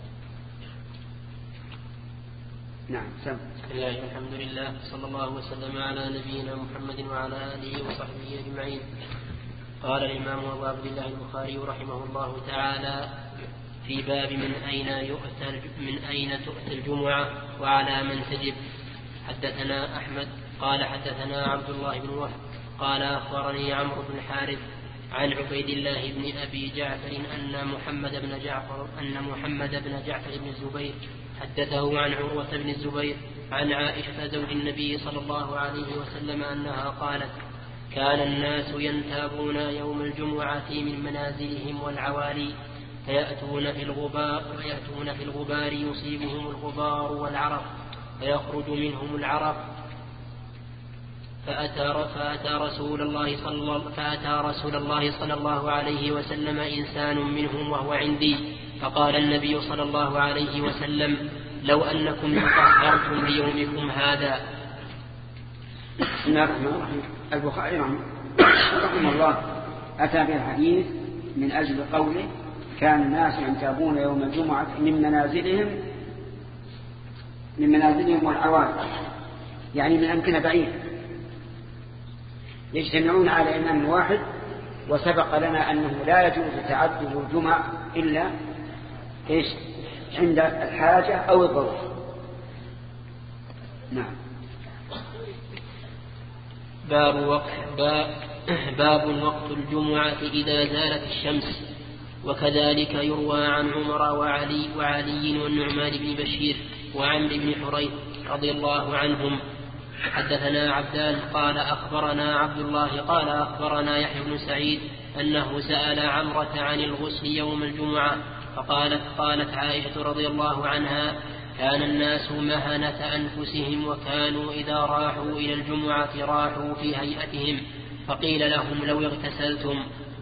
نعم سم. بسم الله والحمد لله، صلى الله وسلم على نبينا محمد وعلى اله وصحبه اجمعين. قال الإمام أبو عبد الله البخاري رحمه الله تعالى في باب من أين يؤتى من أين تؤتى الجمعة وعلى من تجب. حدثنا أحمد قال حدثنا عبد الله بن وهب قال أخبرني عمرو بن الحارث عن عبيد الله بن أبي جعفر أن محمد بن جعفر أن محمد بن جعفر بن الزبير حدثه عن عروة بن الزبير عن عائشة زوج النبي صلى الله عليه وسلم أنها قالت: كان الناس ينتابون يوم الجمعة من منازلهم والعوالي فيأتون في الغبار, فيأتون في الغبار يصيبهم الغبار والعرق فيخرج منهم العرق. فأتى, فأتى, رسول الله صلى الله فأتى رسول الله صلى الله عليه وسلم إنسان منهم وهو عندي، فقال النبي صلى الله عليه وسلم: لو أنكم تطهرتم ليومكم هذا. بسم الله الرحمن الرحيم. البخاري رحمه الله أتى بالحديث من أجل قوله: كان الناس ينتابون يوم الجمعة من منازلهم من منازلهم والعوالي، يعني من أمكنة بعيدة، يجتمعون على إمام واحد. وسبق لنا أنه لا يجوز تعدد الجمع إلا إيش عند الحاجة أو الضرورة. نعم. باب وقت باب, باب وقت الجمعة إذا زالت الشمس. وكذلك يروى عن عمر وعلي وعلي والنعمان بن بشير وعمرو بن حريث رضي الله عنهم. حدثنا عبدان قال أخبرنا عبد الله قال أخبرنا يحيى بن سعيد أنه سأل عمرة عن الغسل يوم الجمعة فقالت قالت عائشة رضي الله عنها: كان الناس مهنة أنفسهم، وكانوا إذا راحوا إلى الجمعة راحوا في هيئتهم، فقيل لهم: لو اغتسلتم.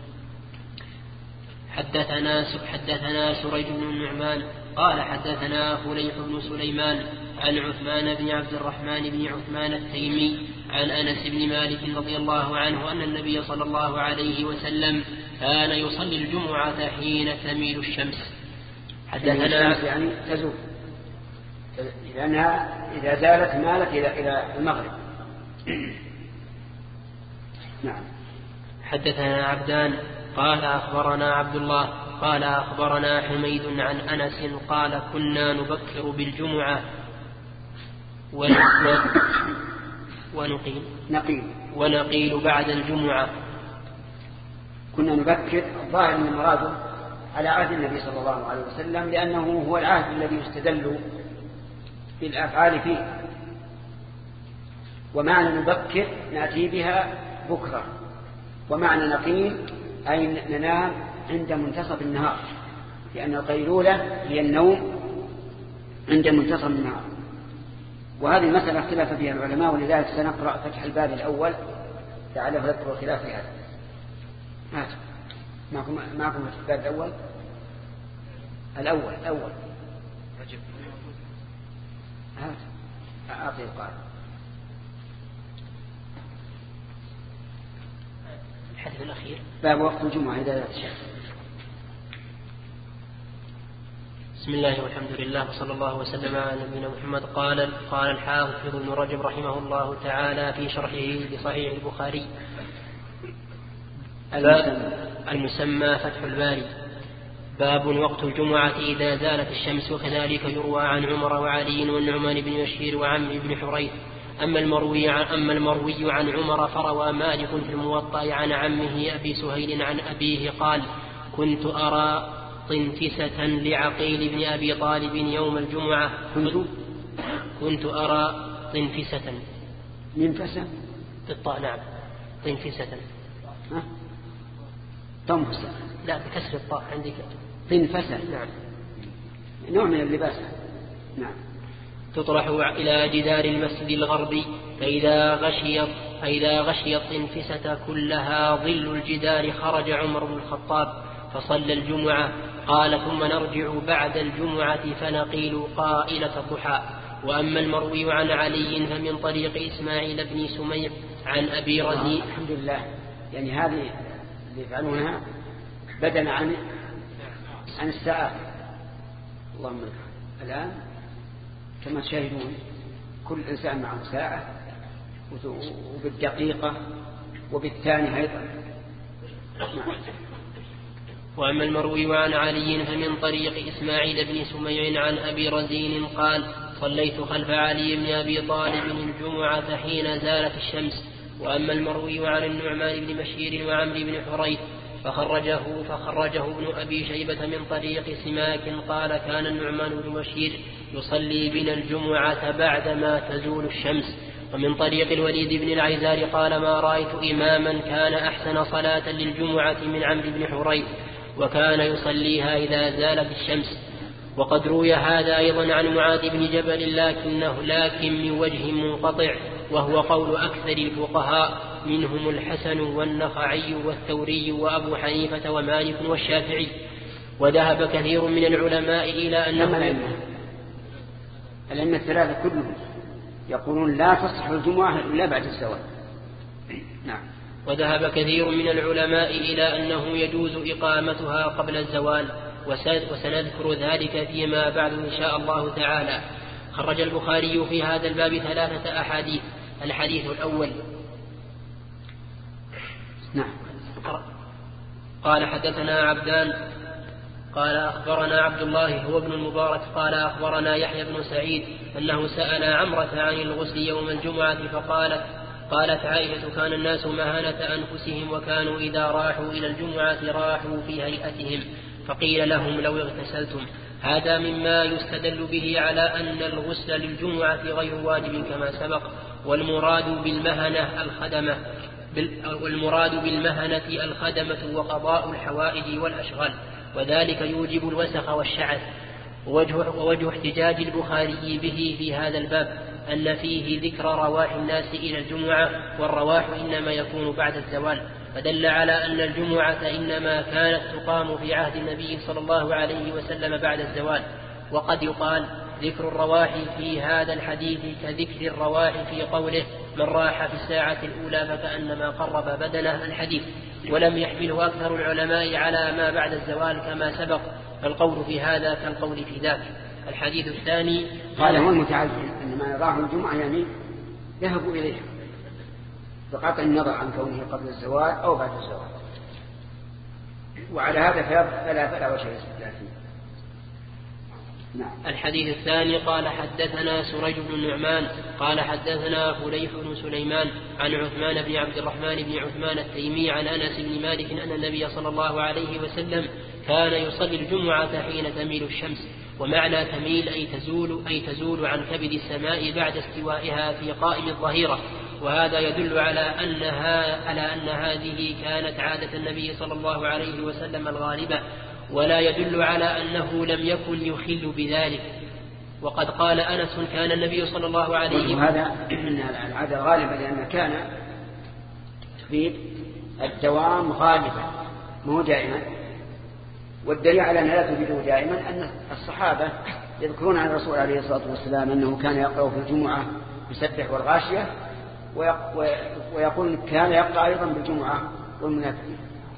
حدثنا حدثنا سريج بن النعمان قال حدثنا فليح بن سليمان عن عثمان بن عبد الرحمن بن عثمان التيمي عن أنس بن مالك رضي الله عنه أن النبي صلى الله عليه وسلم كان يصلي الجمعة حين تميل الشمس. حدثنا يعني تزول، لأنها إذا زالت مالت إلى إلى المغرب. نعم. حدثنا عبدان قال أخبرنا عبد الله قال أخبرنا حميد عن أنس قال: كنا نبكر بالجمعة ونقيل نقيل ونقيل بعد الجمعة. كنا نبكر، الظاهر من مراده على عهد النبي صلى الله عليه وسلم، لأنه هو العهد الذي يستدل بالأفعال فيه. ومعنى نبكر نأتي بها بكرة. ومعنى نقيل أي ننام عند منتصف النهار، لأن القيلولة هي النوم عند منتصف النهار. وهذه المسألة اختلف فيها العلماء، ولذلك سنقرأ فتح الباب الأول لعله يذكر خلاف هذا. هات معكم معكم فتح الباب الأول الأول الأول هات أعطي القارئ. الحديث الأخير باب وقت الجمعة إذا ذات الشمس. بسم الله والحمد لله وصلى الله وسلم على نبينا محمد. قال قال الحافظ ابن رجب رحمه الله تعالى في شرحه لصحيح البخاري المسمى فتح الباري: باب وقت الجمعة إذا زالت الشمس. وكذلك يروى عن عمر وعلي والنعمان بن بشير وعمرو بن حريث. أما المروي عن, أما المروي عن عمر فروى مالك في الموطأ عن عمه أبي سهيل عن أبيه قال: كنت أرى طنفسة لعقيل بن أبي طالب يوم الجمعة. كنت كنت أرى طنفسة منفسة بالطاء. نعم طنفسة. ها طنفسة لا بكسر الطاء عندك طنفسة. نعم نوع من اللباس. نعم. تطرح إلى جدار المسجد الغربي، فإذا غشيت فإذا غشيت طنفسة كلها ظل الجدار خرج عمر بن الخطاب فصلى الجمعة. قال: ثم نرجع بعد الجمعة فنقيل قائلة الضحى. وأما المروي عن علي فمن طريق إسماعيل بن سميع عن أبي رزين. الحمد لله، يعني هذه اللي يفعلونها بدلا عن عن الساعة. اللهم لك الآن كما تشاهدون كل إنسان معه ساعة وبالدقيقة وبالثانية أيضا. وأما المروي عن علي فمن طريق إسماعيل بن سميع عن أبي رزين قال: صليت خلف علي بن أبي طالب الجمعة حين زالت الشمس. وأما المروي عن النعمان بن بشير وعمرو بن حريث فخرجه, فخرجه ابن أبي شيبة من طريق سماك قال: كان النعمان بن بشير يصلي بنا الجمعة بعدما تزول الشمس. ومن طريق الوليد بن العيزار قال: ما رأيت إماما كان أحسن صلاة للجمعة من عمرو بن حريث، وكان يصليها إذا زالت الشمس. وقد روي هذا أيضا عن معاذ بن جبل لكنه لكن من وجه منقطع، وهو قول أكثر الفقهاء منهم الحسن والنخعي والثوري وأبو حنيفة ومالك والشافعي. وذهب كثير من العلماء إلى أنه الأئمة الثلاثة كلهم يقولون لا تصح الجمعة إلا بعد الزوال. نعم. وذهب كثير من العلماء إلى أنه يجوز إقامتها قبل الزوال، وسنذكر ذلك فيما بعد إن شاء الله تعالى. خرج البخاري في هذا الباب ثلاثة أحاديث. الحديث الأول: نعم. قال: حدثنا عبدان قال: أخبرنا عبد الله هو ابن المبارك قال: أخبرنا يحيى بن سعيد أنه سأل عمرة عن الغسل يوم الجمعة فقالت قالت عائشة: كان الناس مهانة أنفسهم، وكانوا إذا راحوا إلى الجمعة راحوا في هيئتهم، فقيل لهم: لو اغتسلتم. هذا مما يستدل به على أن الغسل للجمعة غير واجب كما سبق. والمراد بالمهنة الخدمة والمراد بالمهنة الخدمة وقضاء الحوائج والأشغال، وذلك يوجب الوسخ والشعث. ووجه احتجاج البخاري به في هذا الباب أن فيه ذكر رواح الناس إلى الجمعة، والرواح إنما يكون بعد الزوال، فدل على أن الجمعة إنما كانت تقام في عهد النبي صلى الله عليه وسلم بعد الزوال. وقد يقال ذكر الرواح في هذا الحديث كذكر الرواح في قوله: من راح في الساعة الأولى فكأنما قرب بدنه الحديث. ولم يحمله أكثر العلماء على ما بعد الزوال كما سبق، فالقول في هذا كالقول في ذاك. الحديث الثاني قال: هو المتعلم أن ما يراح الجمعة يعني يذهب إليها بقطع النظر عن كونه قبل الزوال أو بعد الزوال، وعلى هذا فلا فلا وجه الاستدلال فيه. نعم. الحديث الثاني قال: حدثنا سريج بن النعمان قال: حدثنا فليح بن سليمان عن عثمان بن عبد الرحمن بن عثمان التيمي عن أنس بن مالك أن النبي صلى الله عليه وسلم كان يصلي الجمعة حين تميل الشمس. ومعنى تميل أي تزول أي تزول عن كبد السماء بعد استوائها في قائم الظهيرة، وهذا يدل على أنها على أن هذه كانت عادة النبي صلى الله عليه وسلم الغالبة، ولا يدل على أنه لم يكن يخل بذلك. وقد قال أنس كان النبي صلى الله عليه وسلم وهذا من العادة الغالبة، لأن كان تفيد الدوام غالبا مو دائما، والدليل على أنها لا تفيده دائما أن الصحابة يذكرون عن الرسول عليه الصلاة والسلام أنه كان يقرأ في الجمعة يسبح والغاشية، ويقول كان يقرأ أيضا بالجمعة والمنافقين.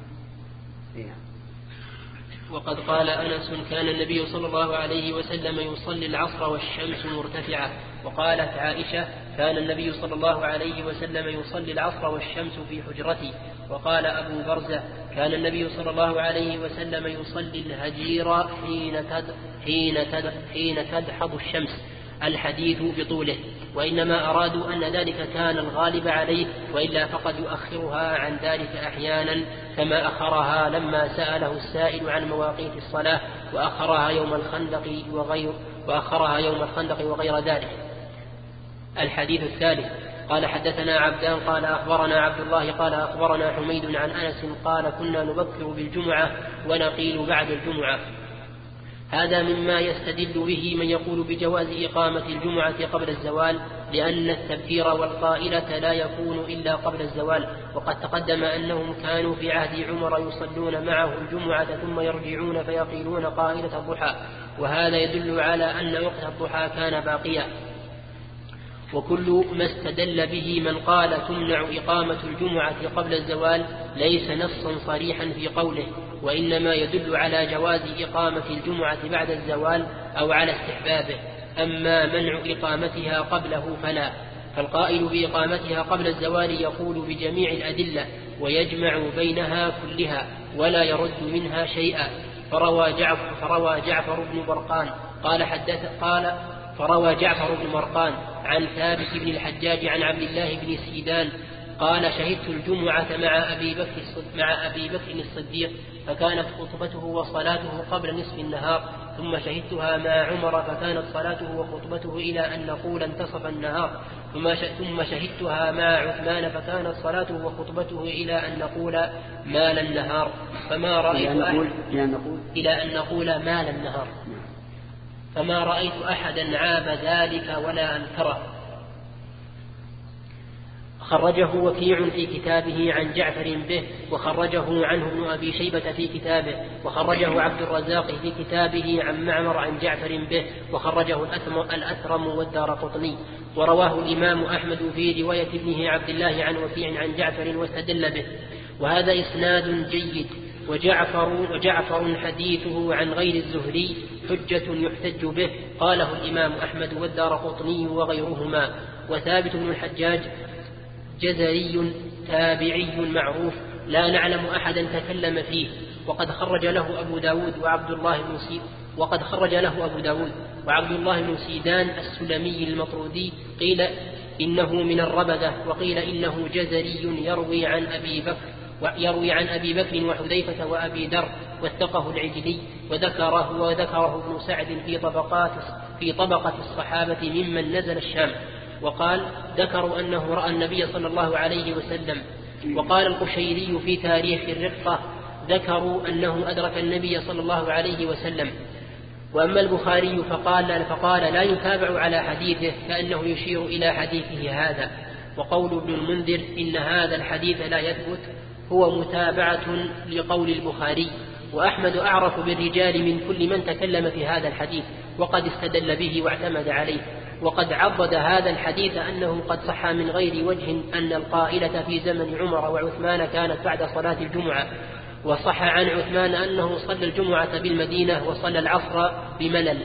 وقد قال أنس كان النبي صلى الله عليه وسلم يصلي العصر والشمس مرتفعة. وقالت عائشة كان النبي صلى الله عليه وسلم يصلي العصر والشمس في حجرتي. وقال أبو برزة كان النبي صلى الله عليه وسلم يصلي الهجير حين تد حين تد حين تدحض الشمس، الحديث بطوله، وإنما أرادوا أن ذلك كان الغالب عليه، وإلا فقد يؤخرها عن ذلك أحيانا كما أخرها لما سأله السائل عن مواقيت الصلاة وأخرها يوم الخندق وغير وأخرها يوم الخندق وغير ذلك. الحديث الثالث قال حدثنا عبدان قال أخبرنا عبد الله قال أخبرنا حميد عن أنس قال كنا نبكر بالجمعة ونقيل بعد الجمعة. هذا مما يستدل به من يقول بجواز إقامة الجمعة قبل الزوال، لأن التبكير والقائلة لا يكون إلا قبل الزوال. وقد تقدم أنهم كانوا في عهد عمر يصلون معه الجمعة ثم يرجعون فيقيلون قائلة الضحى، وهذا يدل على أن وقت الضحى كان باقيا. وكل ما استدل به من قال تمنع إقامة الجمعة قبل الزوال ليس نصا صريحا في قوله، وإنما يدل على جواز إقامة الجمعة بعد الزوال أو على استحبابه. أما منع إقامتها قبله فلا، فالقائل بإقامتها قبل الزوال يقول بجميع الأدلة ويجمع بينها كلها ولا يرد منها شيئا. فروى جعفر, فروى جعفر بن برقان قال حدث قال فروى جعفر بن مرقان عن ثابت بن الحجاج عن عبد الله بن سيدان قال شهدت الجمعة مع أبي بكر مع أبي بكر الصديق فكانت خطبته وصلاته قبل نصف النهار، ثم شهدتها مع عمر فكانت صلاته وخطبته إلى أن نقول انتصف النهار، ثم شهدتها مع عثمان فكانت صلاته وخطبته إلى أن نقول مال النهار. فما رأيت أحد إلى أن نقول مال النهار فما رأيت أحدا عاب ذلك ولا أنكره. خرجه وكيع في كتابه عن جعفر به، وخرجه عنه ابن أبي شيبة في كتابه، وخرجه عبد الرزاق في كتابه عن معمر عن جعفر به، وخرجه الأثرم والدارقطني. ورواه الإمام أحمد في رواية ابنه عبد الله عن وكيع عن جعفر واستدل به، وهذا إسناد جيد. وجعفر, وجعفر حديثه عن غير الزهري حجة يحتج به، قاله الإمام أحمد والدارقطني وغيرهما. وثابت بن الحجاج جزري تابعي معروف لا نعلم أحدا تكلم فيه، وقد خرج له أبو داود وعبد الله بن سي وقد خرج له أبو داود وعبد الله بن سيدان السلمي المطرودي، قيل إنه من الربذة، وقيل إنه جزري يروي عن أبي بكر ويروي عن أبي بكر وحذيفة وأبي در، وثقه العجلي، وذكره وذكره ابن سعد في طبقات في طبقة الصحابة ممن نزل الشام، وقال ذكروا أنه رأى النبي صلى الله عليه وسلم. وقال القشيري في تاريخ الرقة ذكروا أنه أدرك النبي صلى الله عليه وسلم. وأما البخاري فقال, فقال لا يتابع على حديثه كأنه يشير إلى حديثه هذا. وقول ابن المنذر إن هذا الحديث لا يثبت هو متابعة لقول البخاري. وأحمد أعرف بالرجال من كل من تكلم في هذا الحديث وقد استدل به واعتمد عليه. وقد عضد هذا الحديث أنه قد صح من غير وجه أن القائلة في زمن عمر وعثمان كانت بعد صلاة الجمعة، وصح عن عثمان أنه صلى الجمعة بالمدينة وصلى العصر بملل.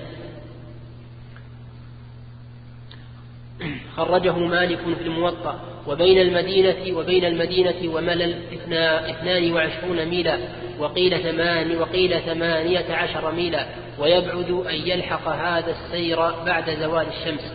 خرجه مالك في الموطأ. وبين المدينة وبين المدينة وملل اثنان وعشرون ميلا، وقيل ثمان وقيل ثمانية عشر ميلا، ويبعد أن يلحق هذا السير بعد زوال الشمس.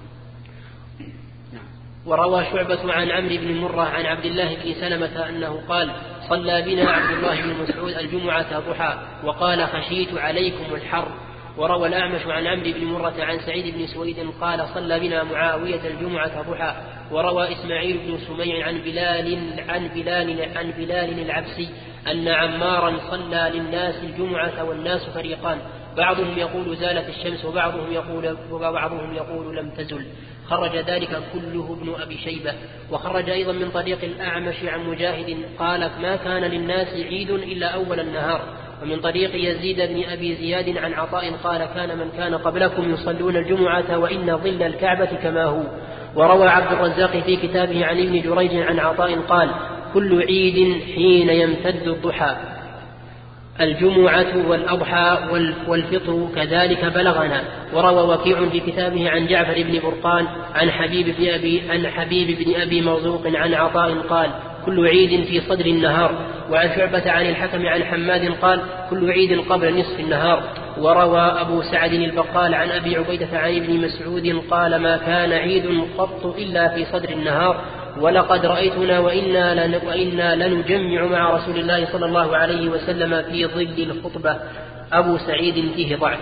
وروى شعبة عن عمرو بن مرة عن عبد الله بن سلمة أنه قال صلى بنا عبد الله بن مسعود الجمعة ضحى وقال خشيت عليكم الحر وروى الأعمش عن عمرو بن مرة عن سعيد بن سويد قال صلى بنا معاوية الجمعة ضحى. وروى إسماعيل بن سميع عن بلال عن بلال عن بلال العبسي أن عمارا صلى للناس الجمعة والناس فريقان، بعضهم يقول زالت الشمس وبعضهم يقول, وبعضهم يقول لم تزل. خرج ذلك كله ابن أبي شيبة. وخرج أيضا من طريق الأعمش عن مجاهد قال ما كان للناس عيد إلا أول النهار. ومن طريق يزيد بن أبي زياد عن عطاء قال كان من كان قبلكم يصلون الجمعة وإن ظل الكعبة كما هو. وروى عبد الرزاق في كتابه عن ابن جريج عن عطاء قال كل عيد حين يمتد الضحى، الجمعة والأضحى والفطر كذلك بلغنا. وروى وكيع في كتابه عن جعفر بن برقان عن حبيب بن أبي, عن حبيب بن أبي مرزوق عن عطاء قال كل عيد في صدر النهار. وعن شعبة عن الحكم عن حماد قال كل عيد قبل نصف النهار. وروى أبو سعد البقال عن أبي عبيدة عن ابن مسعود قال ما كان عيد قط إلا في صدر النهار، ولقد رأيتنا وإنا, لن وإنا لنجمع مع رسول الله صلى الله عليه وسلم في ظل الخطبة. أبو سعيد فيه ضعف.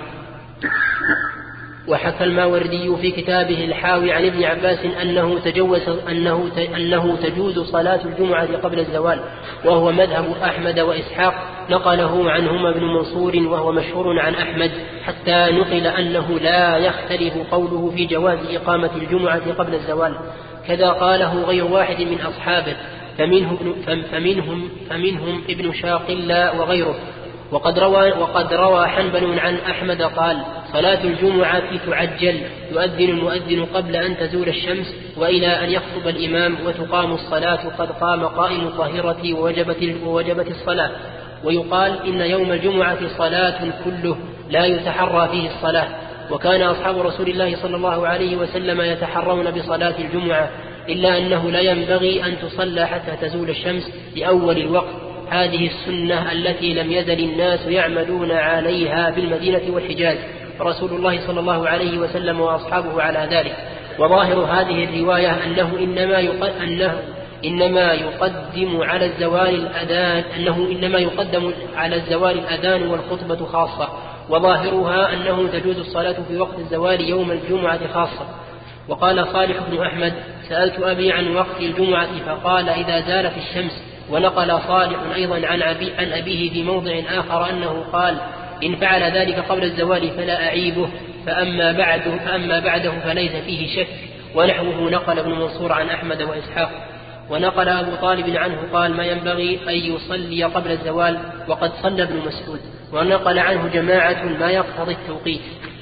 وحكى الماوردي في كتابه الحاوي عن ابن عباس أنه, تجوز أنه, أنه تجوز صلاة الجمعة قبل الزوال، وهو مذهب أحمد وإسحاق، نقله عنهما ابن منصور وهو مشهور عن أحمد، حتى نقل أنه لا يختلف قوله في جواز إقامة الجمعة قبل الزوال، كذا قاله غير واحد من أصحابه فمنهم, فمنهم, فمنهم ابن شاقلة وغيره. وقد روى, وقد روى حنبل عن أحمد قال صلاة الجمعة تعجل، يؤذن المؤذن قبل أن تزول الشمس وإلى أن يخطب الإمام، وتقام الصلاة قد قام قائم الظاهرة ووجبت, ووجبت الصلاة. ويقال إن يوم الجمعة صلاة كله لا يتحرى فيه الصلاة. وكان أصحاب رسول الله صلى الله عليه وسلم يتحرون بصلاة الجمعة، إلا أنه لا ينبغي أن تصلى حتى تزول الشمس لأول الوقت. هذه السنة التي لم يزل الناس يعملون عليها بالمدينة والحجاز، رسول الله صلى الله عليه وسلم وأصحابه على ذلك. وظاهر هذه الرواية أنه إنما أنه إنما يقدم على الزوال الأذان أنه إنما يقدم على الزوال الأذان والخطبة خاصة، وظاهرها أنه تجوز الصلاة في وقت الزوال يوم الجمعة خاصة. وقال صالح بن أحمد سألت أبي عن وقت الجمعة فقال إذا زالت الشمس. ونقل صالح أيضا عن, أبي عن أبيه في موضع آخر أنه قال إن فعل ذلك قبل الزوال فلا أعيبه، فأما بعده, فأما بعده فليس فيه شك. ونحوه نقل ابن منصور عن أحمد وإسحاق. ونقل أبو طالب عنه قال ما ينبغي أن يصلي قبل الزوال، وقد صلى ابن مسعود. ونقل عنه جماعة ما يقتضي التوقيت.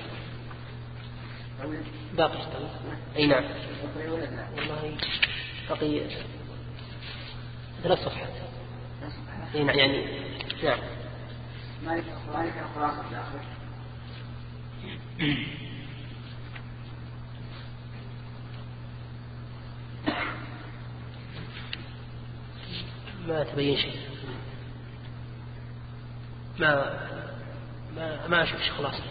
باقي أي نعم والله بقي ثلاث صفحات يعني نعم. مالك مالك خلاصة الآخر. ما تبين شيء، ما ما ما أشوف شيء خلاص.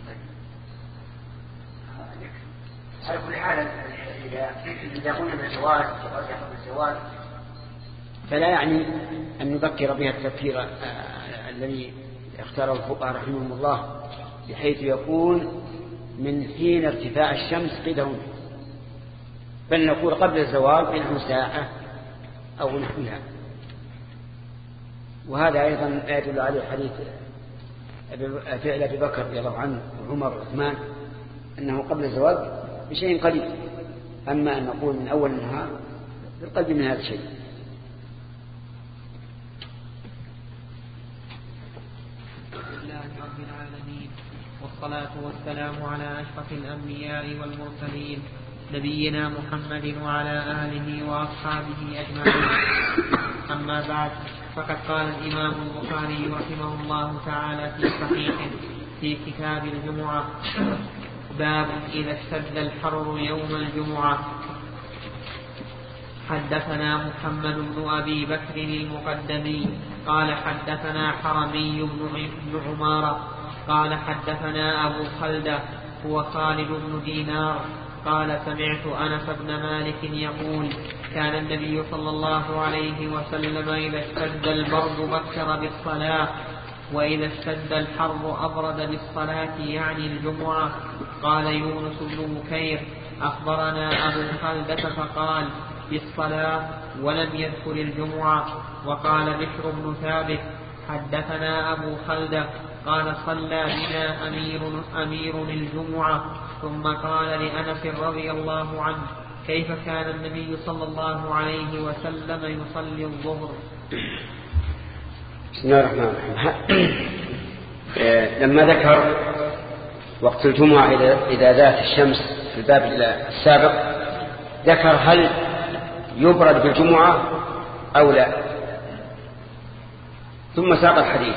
على كل حال إذا إذا قلنا بالزواج بالزواج فلا يعني أن نذكر بها التفكير الذي اختاره الفقهاء رحمهم الله، بحيث يكون من حين ارتفاع الشمس قدر، بل نقول قبل الزوال بنحو ساعة أو نحوها. وهذا أيضا يدل عليه حديث فعل أبي بكر رضي الله عنه وعمر وعثمان أنه قبل الزوال بشيء قليل. أما أن نقول من أول النهار بالقلب من هذا الشيء. رب العالمين، والصلاة والسلام على أشرف الأنبياء والمرسلين نبينا محمد وعلى آله وأصحابه أجمعين. أما بعد، فقد قال الإمام البخاري رحمه الله تعالى في صحيحه في كتاب الجمعة باب إذا اشتد الحر يوم الجمعة. حدثنا محمد بن أبي بكر المقدمي قال حدثنا حرمي بن عمارة قال حدثنا أبو خلدة هو خالد بن دينار قال سمعت أنس بن مالك يقول كان النبي صلى الله عليه وسلم إذا اشتد البرد بكر بالصلاة وإذا اشتد الحر أبرد بالصلاة يعني الجمعة. قال يونس بن بكير أخبرنا أبو خلدة فقال بالصلاة ولم يذكر الجمعة. وقال بشر بن ثابت حدثنا أبو خلدة قال صلى بنا أمير, أمير الجمعة. ثم قال لأنس رضي الله عنه كيف كان النبي صلى الله عليه وسلم يصلي الظهر؟ بسم الله الرحمن الرحيم. لما ذكر وقت الجمعة إذا ذات الشمس في الباب السابق ذكر هل يبرد بالجمعة أو لا، ثم ساق الحديث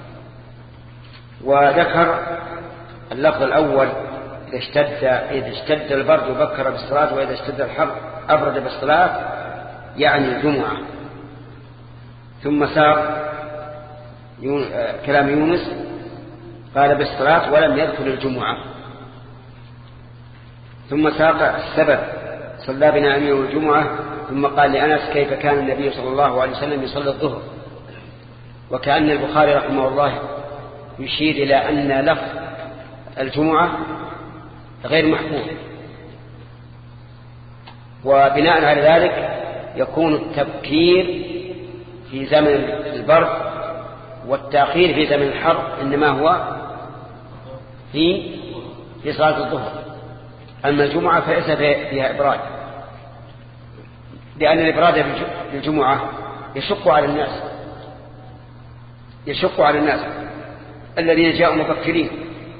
وذكر اللفظ الأول إذا اشتد, إذا اشتد البرد بكر بالصلاة، وإذا اشتد الحر أبرد بالصلاة يعني الجمعة. ثم ساق كلام يونس قال بالصلاة ولم يذكر الجمعة. ثم ساق السبب صلى بنا أمير الجمعة. ثم قال لأنس كيف كان النبي صلى الله عليه وسلم يصلي الظهر. وكأن البخاري رحمه الله يشير إلى أن لفظ الجمعة غير محفوظ، وبناء على ذلك يكون التبكير في زمن البرد والتأخير في زمن الحر إنما هو في في صلاة الظهر. أما الجمعة فليس فيها إبراد، لأن الإبراد في الجمعة يشق على الناس يشق على الناس الذين جاءوا مبكرين،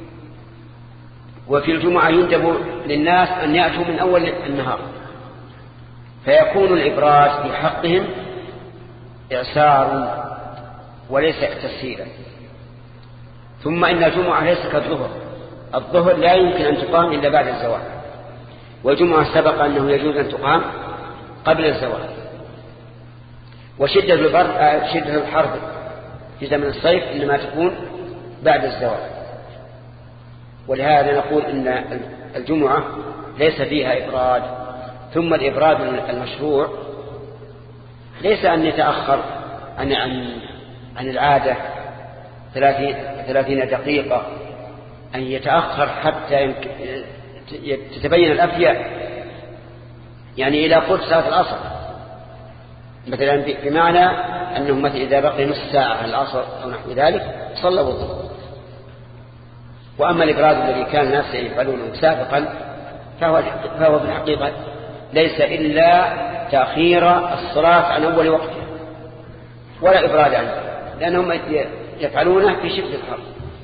وفي الجمعة يندب للناس أن يأتوا من أول النهار، فيكون الإبراد في حقهم إعسار وليس تسهيلا. ثم إن الجمعة ليس كالظهر، الظهر لا يمكن أن تقام إلا بعد الزوال، والجمعة سبق أنه يجوز أن تقام قبل الزوال. وشدة البرد شدة الحر في زمن الصيف إنما تكون بعد الزوال. ولهذا نقول إن الجمعة ليس فيها إبراد. ثم الإبراد المشروع ليس أن يتأخر عن عن عن العادة ثلاثين دقيقة، أن يتأخر حتى تتبين الأفياء، يعني إلى قرب صلاة العصر مثلا، بمعنى أنه مثلا إذا بقي نصف ساعة على العصر أو نحو ذلك صلى الظهر. وأما الإبراد الذي كان الناس يفعلونه سابقا فهو, فهو في الحقيقة ليس إلا تأخير الصلاة عن أول وقتها، ولا إبراد عنه، لأنهم يفعلونه في شدة الحر.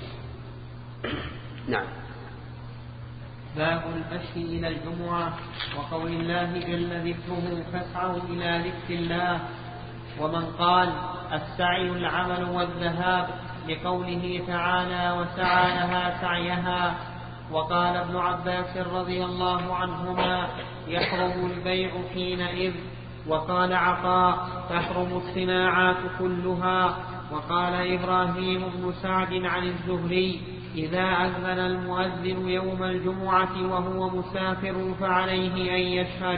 نعم. باب المشي إلى الجمعة. وقول الله جل ذكره فاسعوا إلى ذكر الله. ومن قال السعي العمل والذهاب لقوله تعالى وسعى لها سعيها. وقال ابن عباس رضي الله عنهما يحرم البيع حينئذ. وقال عطاء تحرم الصناعات كلها. وقال إبراهيم بن سعد عن الزهري إذا أذن المؤذن يوم الجمعة وهو مسافر فعليه أن يشهد.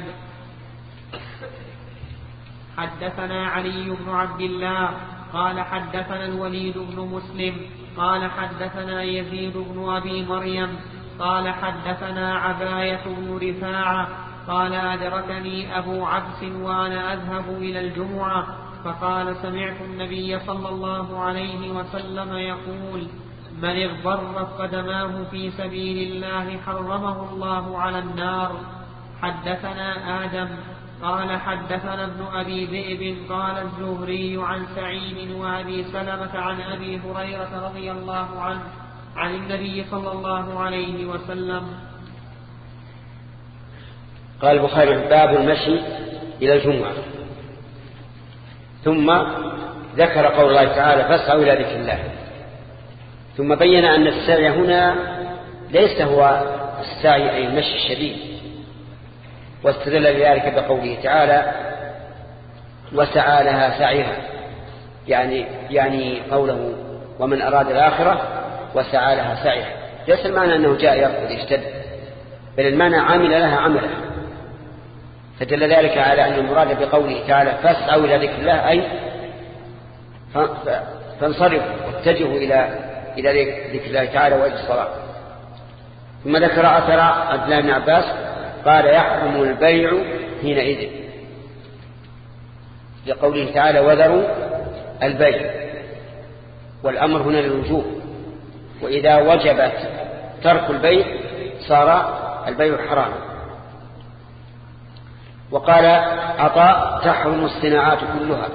حدثنا علي بن عبد الله قال حدثنا الوليد بن مسلم قال حدثنا يزيد بن أبي مريم قال حدثنا عباية بن رفاعة قال أدركني أبو عبس وأنا أذهب إلى الجمعة فقال سمعت النبي صلى الله عليه وسلم يقول من اغبرت قدماه في سبيل الله حرمه الله على النار. حدثنا آدم قال حدثنا ابن أبي ذئب قال الزهري عن سعيد وأبي سلمة عن أبي هريرة رضي الله عنه عن النبي صلى الله عليه وسلم. قال البخاري باب المشي إلى الجمعة، ثم ذكر قول الله تعالى فاسعوا إلى ذكر الله، ثم بين أن السعي هنا ليس هو السعي أي المشي الشديد، واستدل لذلك بقوله تعالى وسعى لها سعيها، يعني يعني قوله ومن أراد الآخرة وسعى لها سعيها، ليس المعنى أنه جاء يركض يشتد، بل المعنى عامل لها عمله. فدل ذلك على أن المراد بقوله تعالى فاسعوا إلى ذكر الله أي فانصرفوا فاتجهوا إلى إلى ذكر الله تعالى وإلى الصلاة. ثم ذكر أثر عبد الله بن عباس قال يحرم البيع حينئذ لقوله تعالى وذروا البيع، والأمر هنا للوجوب، وإذا وجبت ترك البيع صار البيع حراما. وقال عطاء تحرم الصناعات كلها،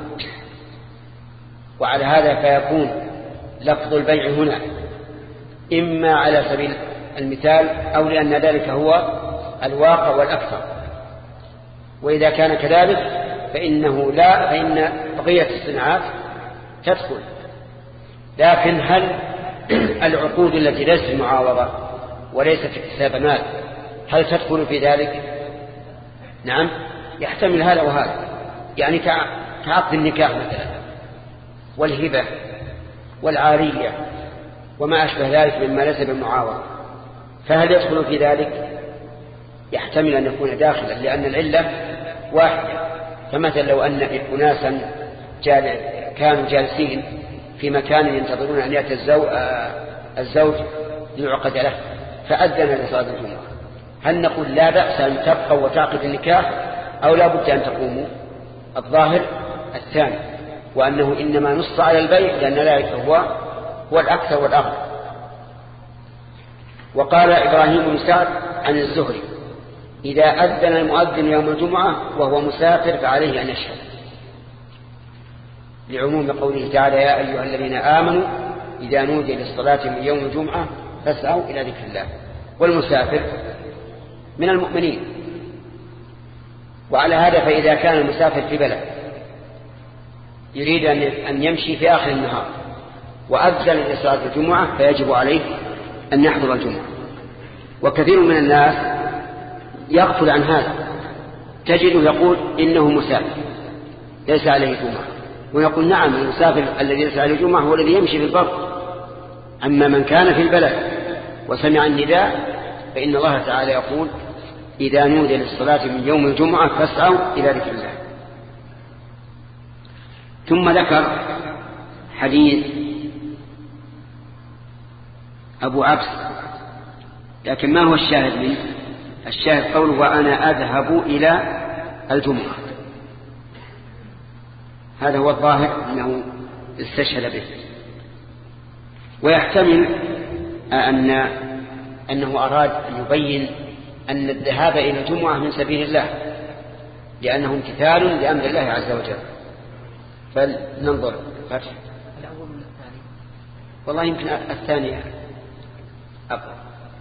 وعلى هذا فيكون لفظ البيع هنا إما على سبيل المثال أو لأن ذلك هو الواقع والأكثر، وإذا كان كذلك فإنه لا فإن بقية الصناعات تدخل. لكن هل العقود التي ليست معاوضة وليست اكتساب مال هل تدخل في ذلك؟ نعم، يحتمل هذا وهذا، يعني كعقد النكاح مثلا والهبة والعارية وما أشبه ذلك مما ليس بالمعاوضة، فهل يدخل في ذلك؟ يحتمل أن يكون داخلا لأن العلة واحدة. فمثلا لو أن أناسا كانوا جالسين في مكان ينتظرون أن يأتي الزوج ليعقد له فأذن لصلاة الجمعة، هل نقول لا بأس أن تبقوا وتعقد النكاح أو لا بد أن تقوموا؟ الظاهر الثاني، وأنه إنما نص على البيع لأن ذلك هو هو الأكثر والأغلب. وقال إبراهيم بن سعد عن الزهري إذا أذن المؤذن يوم الجمعة وهو مسافر فعليه أن يشهد، لعموم قوله تعالى يا أيها الذين آمنوا إذا نودي للصلاة من يوم الجمعة فاسعوا إلى ذكر الله. والمسافر من المؤمنين، وعلى هذا فإذا كان المسافر في بلد يريد أن يمشي في آخر النهار وأذن لصلاة الجمعة فيجب عليه أن يحضر الجمعة. وكثير من الناس يغفل عن هذا، تجده يقول إنه مسافر ليس عليه جمعة، ويقول نعم المسافر الذي ليس عليه جمعة هو الذي يمشي في البر. أما من كان في البلد وسمع النداء فإن الله تعالى يقول إذا نودي للصلاة من يوم الجمعة فاسعوا إلى ذكر الله. ثم ذكر حديث أبو عبس، لكن ما هو الشاهد منه؟ الشاهد قوله وأنا أذهب إلى الجمعة، هذا هو الظاهر أنه استشهد به. ويحتمل أن أنه أراد أن يبين أن الذهاب إلى الجمعة من سبيل الله لأنه امتثال لأمر الله عز وجل. فلننظر فتح الأول من الثاني، والله يمكن الثاني أقرأ.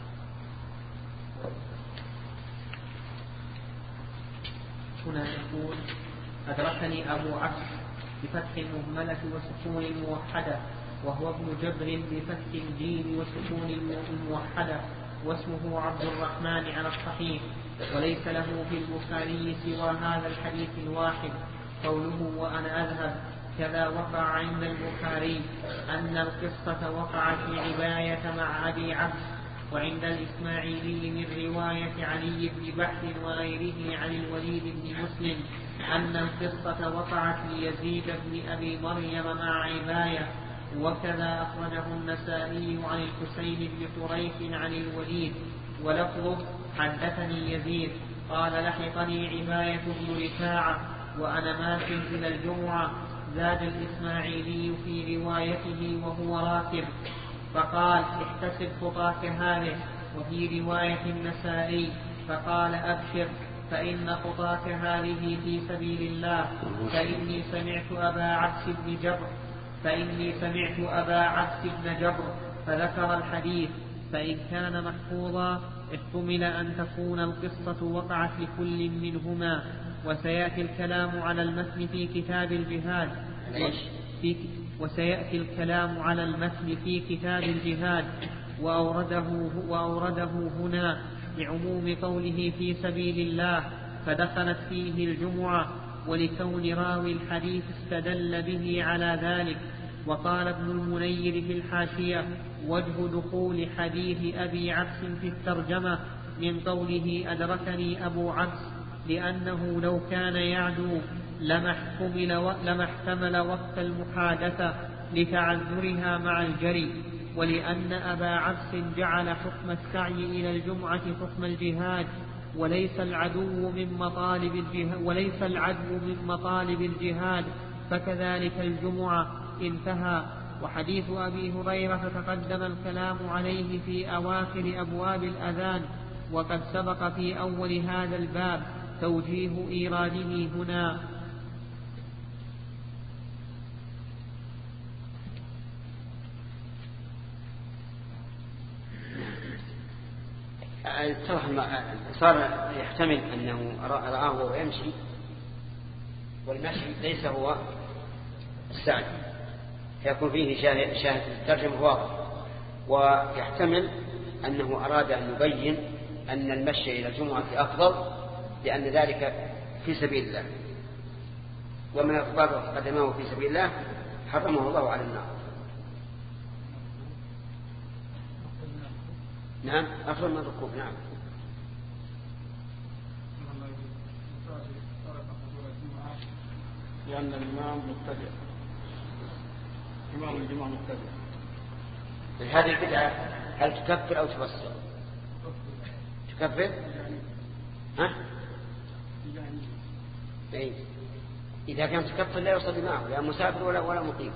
هنا يقول أدركني أبو عبس بفتح المهملة وسكون الموحدة، وهو ابن جبر بفتح الجيم وسكون الموحدة، واسمه عبد الرحمن على الصحيح، وليس له في البخاري سوى هذا الحديث الواحد قوله وأنا أذهب. كذا وقع عند البخاري أن القصة وقعت في عباية مع أبي عبس، وعند الإسماعيلي من رواية علي بن بحر وغيره عن الوليد بن مسلم أن القصة وقعت ليزيد بن أبي مريم مع عباية. وكذا أخرجه النسائي عن الحسين بن طريف عن الوليد، ولفظه حدثني يزيد قال لحقني عباية بن رفاعة وأنا ماشٍ إلى الجمعة. زاد الإسماعيلي في روايته وهو راكب فقال احتسب خطاك هذه، وفي رواية النسائي فقال أبشر فإن خطاك هذه في سبيل الله. فإني سمعت أبا عبس بن جبر فإني سمعت أبا عبس بن جبر فذكر الحديث. فإن كان محفوظا احتمل أن تكون القصة وقعت لكل منهما، وسيأتي الكلام على المتن في كتاب الجهاد في وسيأتي الكلام على المتن في كتاب الجهاد وأورده, وأورده هنا لعموم قوله في سبيل الله فدخلت فيه الجمعة، ولكون راوي الحديث استدل به على ذلك. وقال ابن المنير في الحاشية وجه دخول حديث أبي عبس في الترجمة من قوله أدركني أبو عبس، لأنه لو كان يعدو لما احتمل وقت المحادثة لتعذرها مع الجري، ولأن أبا عبس جعل حكم السعي إلى الجمعة حكم الجهاد، وليس العدو من مطالب الجهاد وليس العدو من مطالب الجهاد فكذلك الجمعة. انتهى. وحديث أبي هريرة تقدم الكلام عليه في أواخر أبواب الأذان، وقد سبق في أول هذا الباب توجيه إيراده هنا. صار يحتمل أنه رآه وهو يمشي، والمشي ليس هو السعي، فيكون فيه شاهد الترجمة واضح. ويحتمل أنه أراد أن يبين أن المشي إلى الجمعة أفضل، لأن ذلك في سبيل الله، ومن أفضل قدمه في سبيل الله حرمه الله على النار. نعم، أفضل من الركوب. نعم. لأن الإمام مبتدع، إمام الجماعة مبتدع. هذه البدعة هل تكفر أو تفسر؟ تكفر؟ ها؟ إيه؟ إذا كان تكفر لا يصلي معه، لا مسافر ولا ولا مقيم،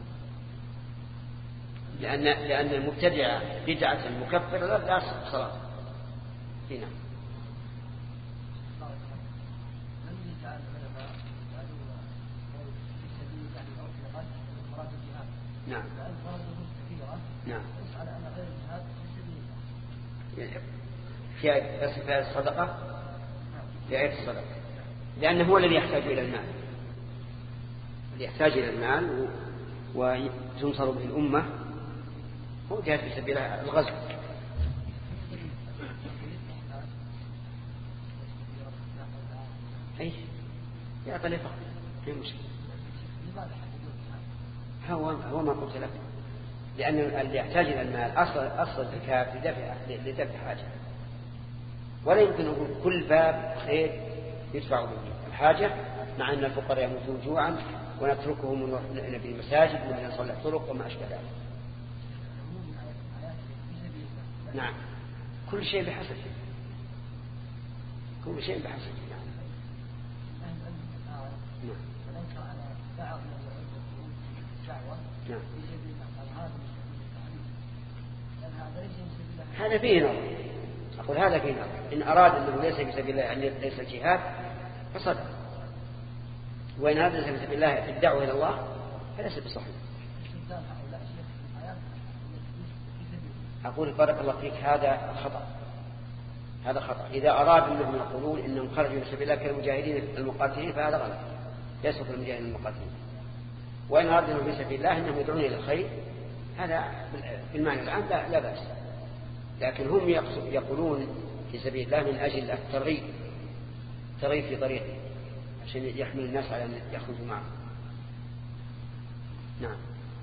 لأن لأن المبتدع بدعة مكفرة لا تصح صلاة. هنا. نعم. نعم. في بس في الصدقة، في آية الصدقة، لأنه هو الذي يحتاج إلى المال، الذي يحتاج إلى المال وتنصر به الأمة، هو جاء في سبيل الغزو. أي يا طريقة في مشكلة. هو هو ما قلت لك، لأن اللي يحتاج إلى المال أصل أصل الزكاة لدفع لدفع حاجة، ولا يمكن كل باب خير يدفع به الحاجة، مع أن الفقراء يموتون جوعا ونتركهم ونبني المساجد ونصلح الطرق وما أشبه ذلك. نعم، كل شيء بحسب، كل شيء بحسب. نعم. نعم. هذا فيه نظر، أقول هذا فيه نظر. إن أراد أنه ليس في سبيل الله، يعني ليس الجهاد، فصدق. وإن هذا ليس في سبيل الله في الدعوة إلى الله فليس بصحيح. أقول بارك الله فيك، هذا خطأ، هذا خطأ. إذا أراد أنهم يقولون إنهم خرجوا في سبيل الله كالمجاهدين المقاتلين فهذا غلط، ليسوا كالمجاهدين المقاتلين. وإن أراد أنهم في سبيل الله إنهم يدعون إلى الخير، هذا بالمعنى العام لا, لا بأس، لكن هم يقولون في سبيل الله من أجل الترغيب، الترغيب في طريقه عشان يحمل الناس على أن يخرجوا معه. نعم.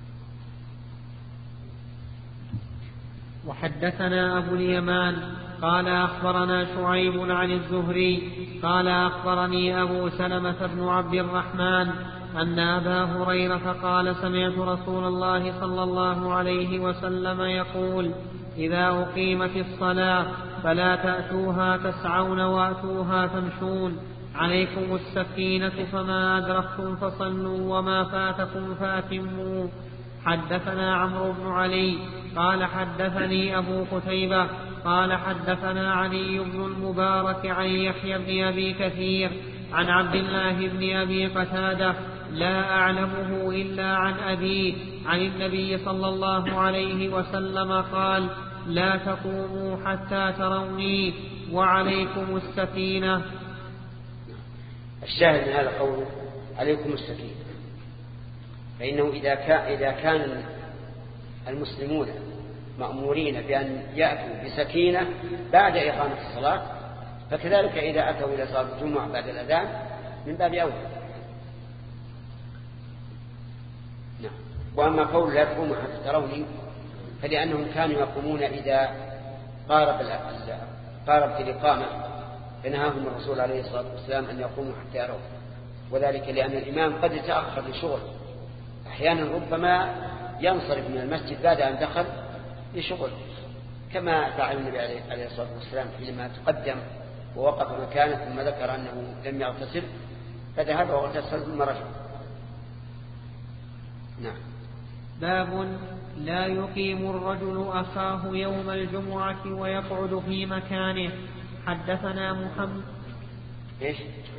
وحدثنا أبو اليمان قال أخبرنا شعيب عن الزهري قال أخبرني أبو سلمة بن عبد الرحمن أن أبا هريرة قال سمعت رسول الله صلى الله عليه وسلم يقول: إذا أقيمت الصلاة فلا تأتوها تسعون وأتوها تمشون، عليكم السكينة، فما أدركتم فصلوا وما فاتكم فأتموا. حدثنا عمرو بن علي قال حدثني أبو قتيبة قال حدثنا علي بن المبارك عن يحيى بن أبي كثير عن عبد الله بن أبي قتادة لا أعلمه إلا عن أبيه عن النبي صلى الله عليه وسلم قال: لا تقوموا حتى تروني وعليكم السكينة. الشاهد من هذا قوله عليكم السكينة، فإنه إذا كان, إذا كان المسلمون مأمورين بأن يأتوا بسكينة بعد إقامة الصلاة، فكذلك إذا أتوا إلى صلاة الجمعة بعد الأذان من باب أولى. نعم. وأما قول لا تقوموا حتى تروني فلأنهم كانوا يقومون إذا قارب قاربت الإقامة، فنهاهم الرسول عليه الصلاة والسلام أن يقوموا حتى يروا، وذلك لأن الإمام قد يتأخر لشغل أحيانا ربما ينصرف من المسجد بعد أن دخل لشغل، كما فعل النبي عليه الصلاة والسلام حينما تقدم ووقف مكانه ثم ذكر أنه لم يغتسل فذهب واغتسل ثم رجع. نعم. باب لا يقيم الرجل أخاه يوم الجمعة ويقعد في مكانه. حدثنا محمد إيش؟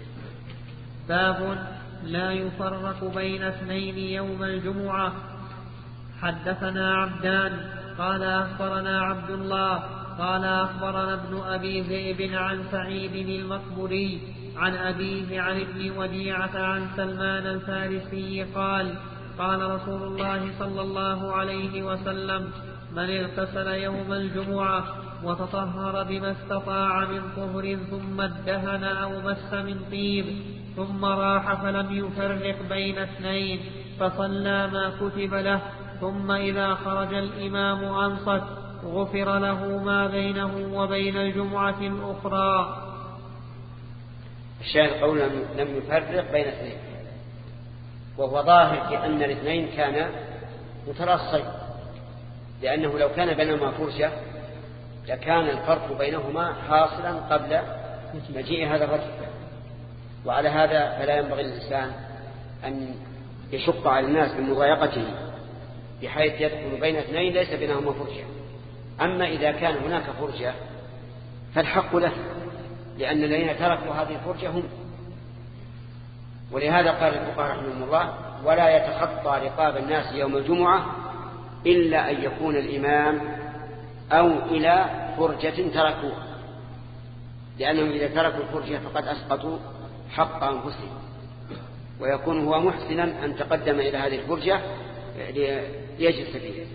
باب لا يفرق بين اثنين يوم الجمعة. حدثنا عبدان قال أخبرنا عبد الله قال أخبرنا ابن أبي ذئب عن سعيد المقبري عن أبيه عن ابن وديعة عن سلمان الفارسي قال قال رسول الله صلى الله عليه وسلم من اغتسل يوم الجمعة وتطهر بما استطاع من طهر ثم ادهن أو مس من طيب ثم راح فلم يفرق بين اثنين فصلى ما كتب له ثم إذا خرج الإمام أنصت غفر له ما بينه وبين الجمعة الأخرى. الشاهد قول لم يفرق بين اثنين، وهو ظاهر في أن الاثنين كان متراصين، لأنه لو كان بينهما فرجة لكان الفرق بينهما حاصلا قبل مجيء هذا الرجل، وعلى هذا فلا ينبغي للإنسان أن يشق على الناس بمضايقته بحيث يدخل بين اثنين ليس بينهما فرجة. أما إذا كان هناك فرجة فالحق له، لأن الذين تركوا هذه الفرجة هم. ولهذا قال الفقهاء رحمهم الله ولا يتخطى رقاب الناس يوم الجمعة إلا أن يكون الإمام أو إلى فرجة تركوها، لأنهم إذا تركوا الفرجة فقد أسقطوا حق أنفسهم، ويكون هو محسنا أن تقدم إلى هذه الفرجة ليجلس فيها.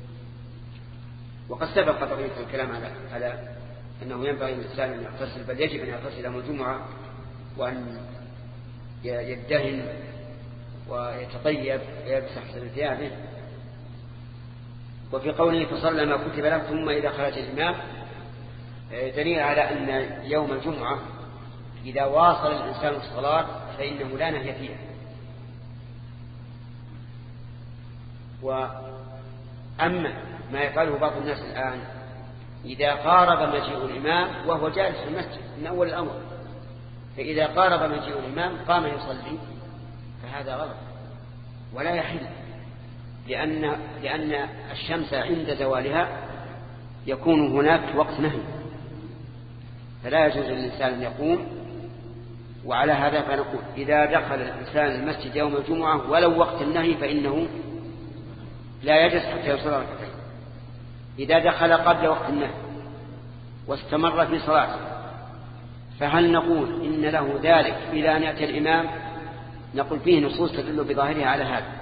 وقد سبق طبيعة الكلام على على أنه ينبغي للإنسان أن يغتسل، بل يجب أن يغتسل يوم الجمعة وأن يدهن ويتطيب ويلبس أحسن ثيابه. وفي قوله فصلى ما كتب له ثم إذا خرج الإمام دليل على أن يوم الجمعة إذا واصل الإنسان الصلاة فإنه لا نهي فيها. وأما ما يفعله بعض الناس الآن إذا قارب مجيء الإمام وهو جالس في المسجد من أول الأمر، فإذا قارب مجيء الإمام قام يصلي فهذا غلط ولا يحل، لأن, لأن الشمس عند زوالها يكون هناك وقت نهي، فلا يجوز للإنسان أن يقوم. وعلى هذا فنقول إذا دخل الإنسان المسجد يوم الجمعة ولو وقت النهي فإنه لا يجلس حتى يصلي ركعتين. إذا دخل قبل وقت النهي واستمر في صلاته فهل نقول إن له ذلك إلى أن يأتي الإمام؟ نقول فيه نصوص تدل بظاهرها على هذا،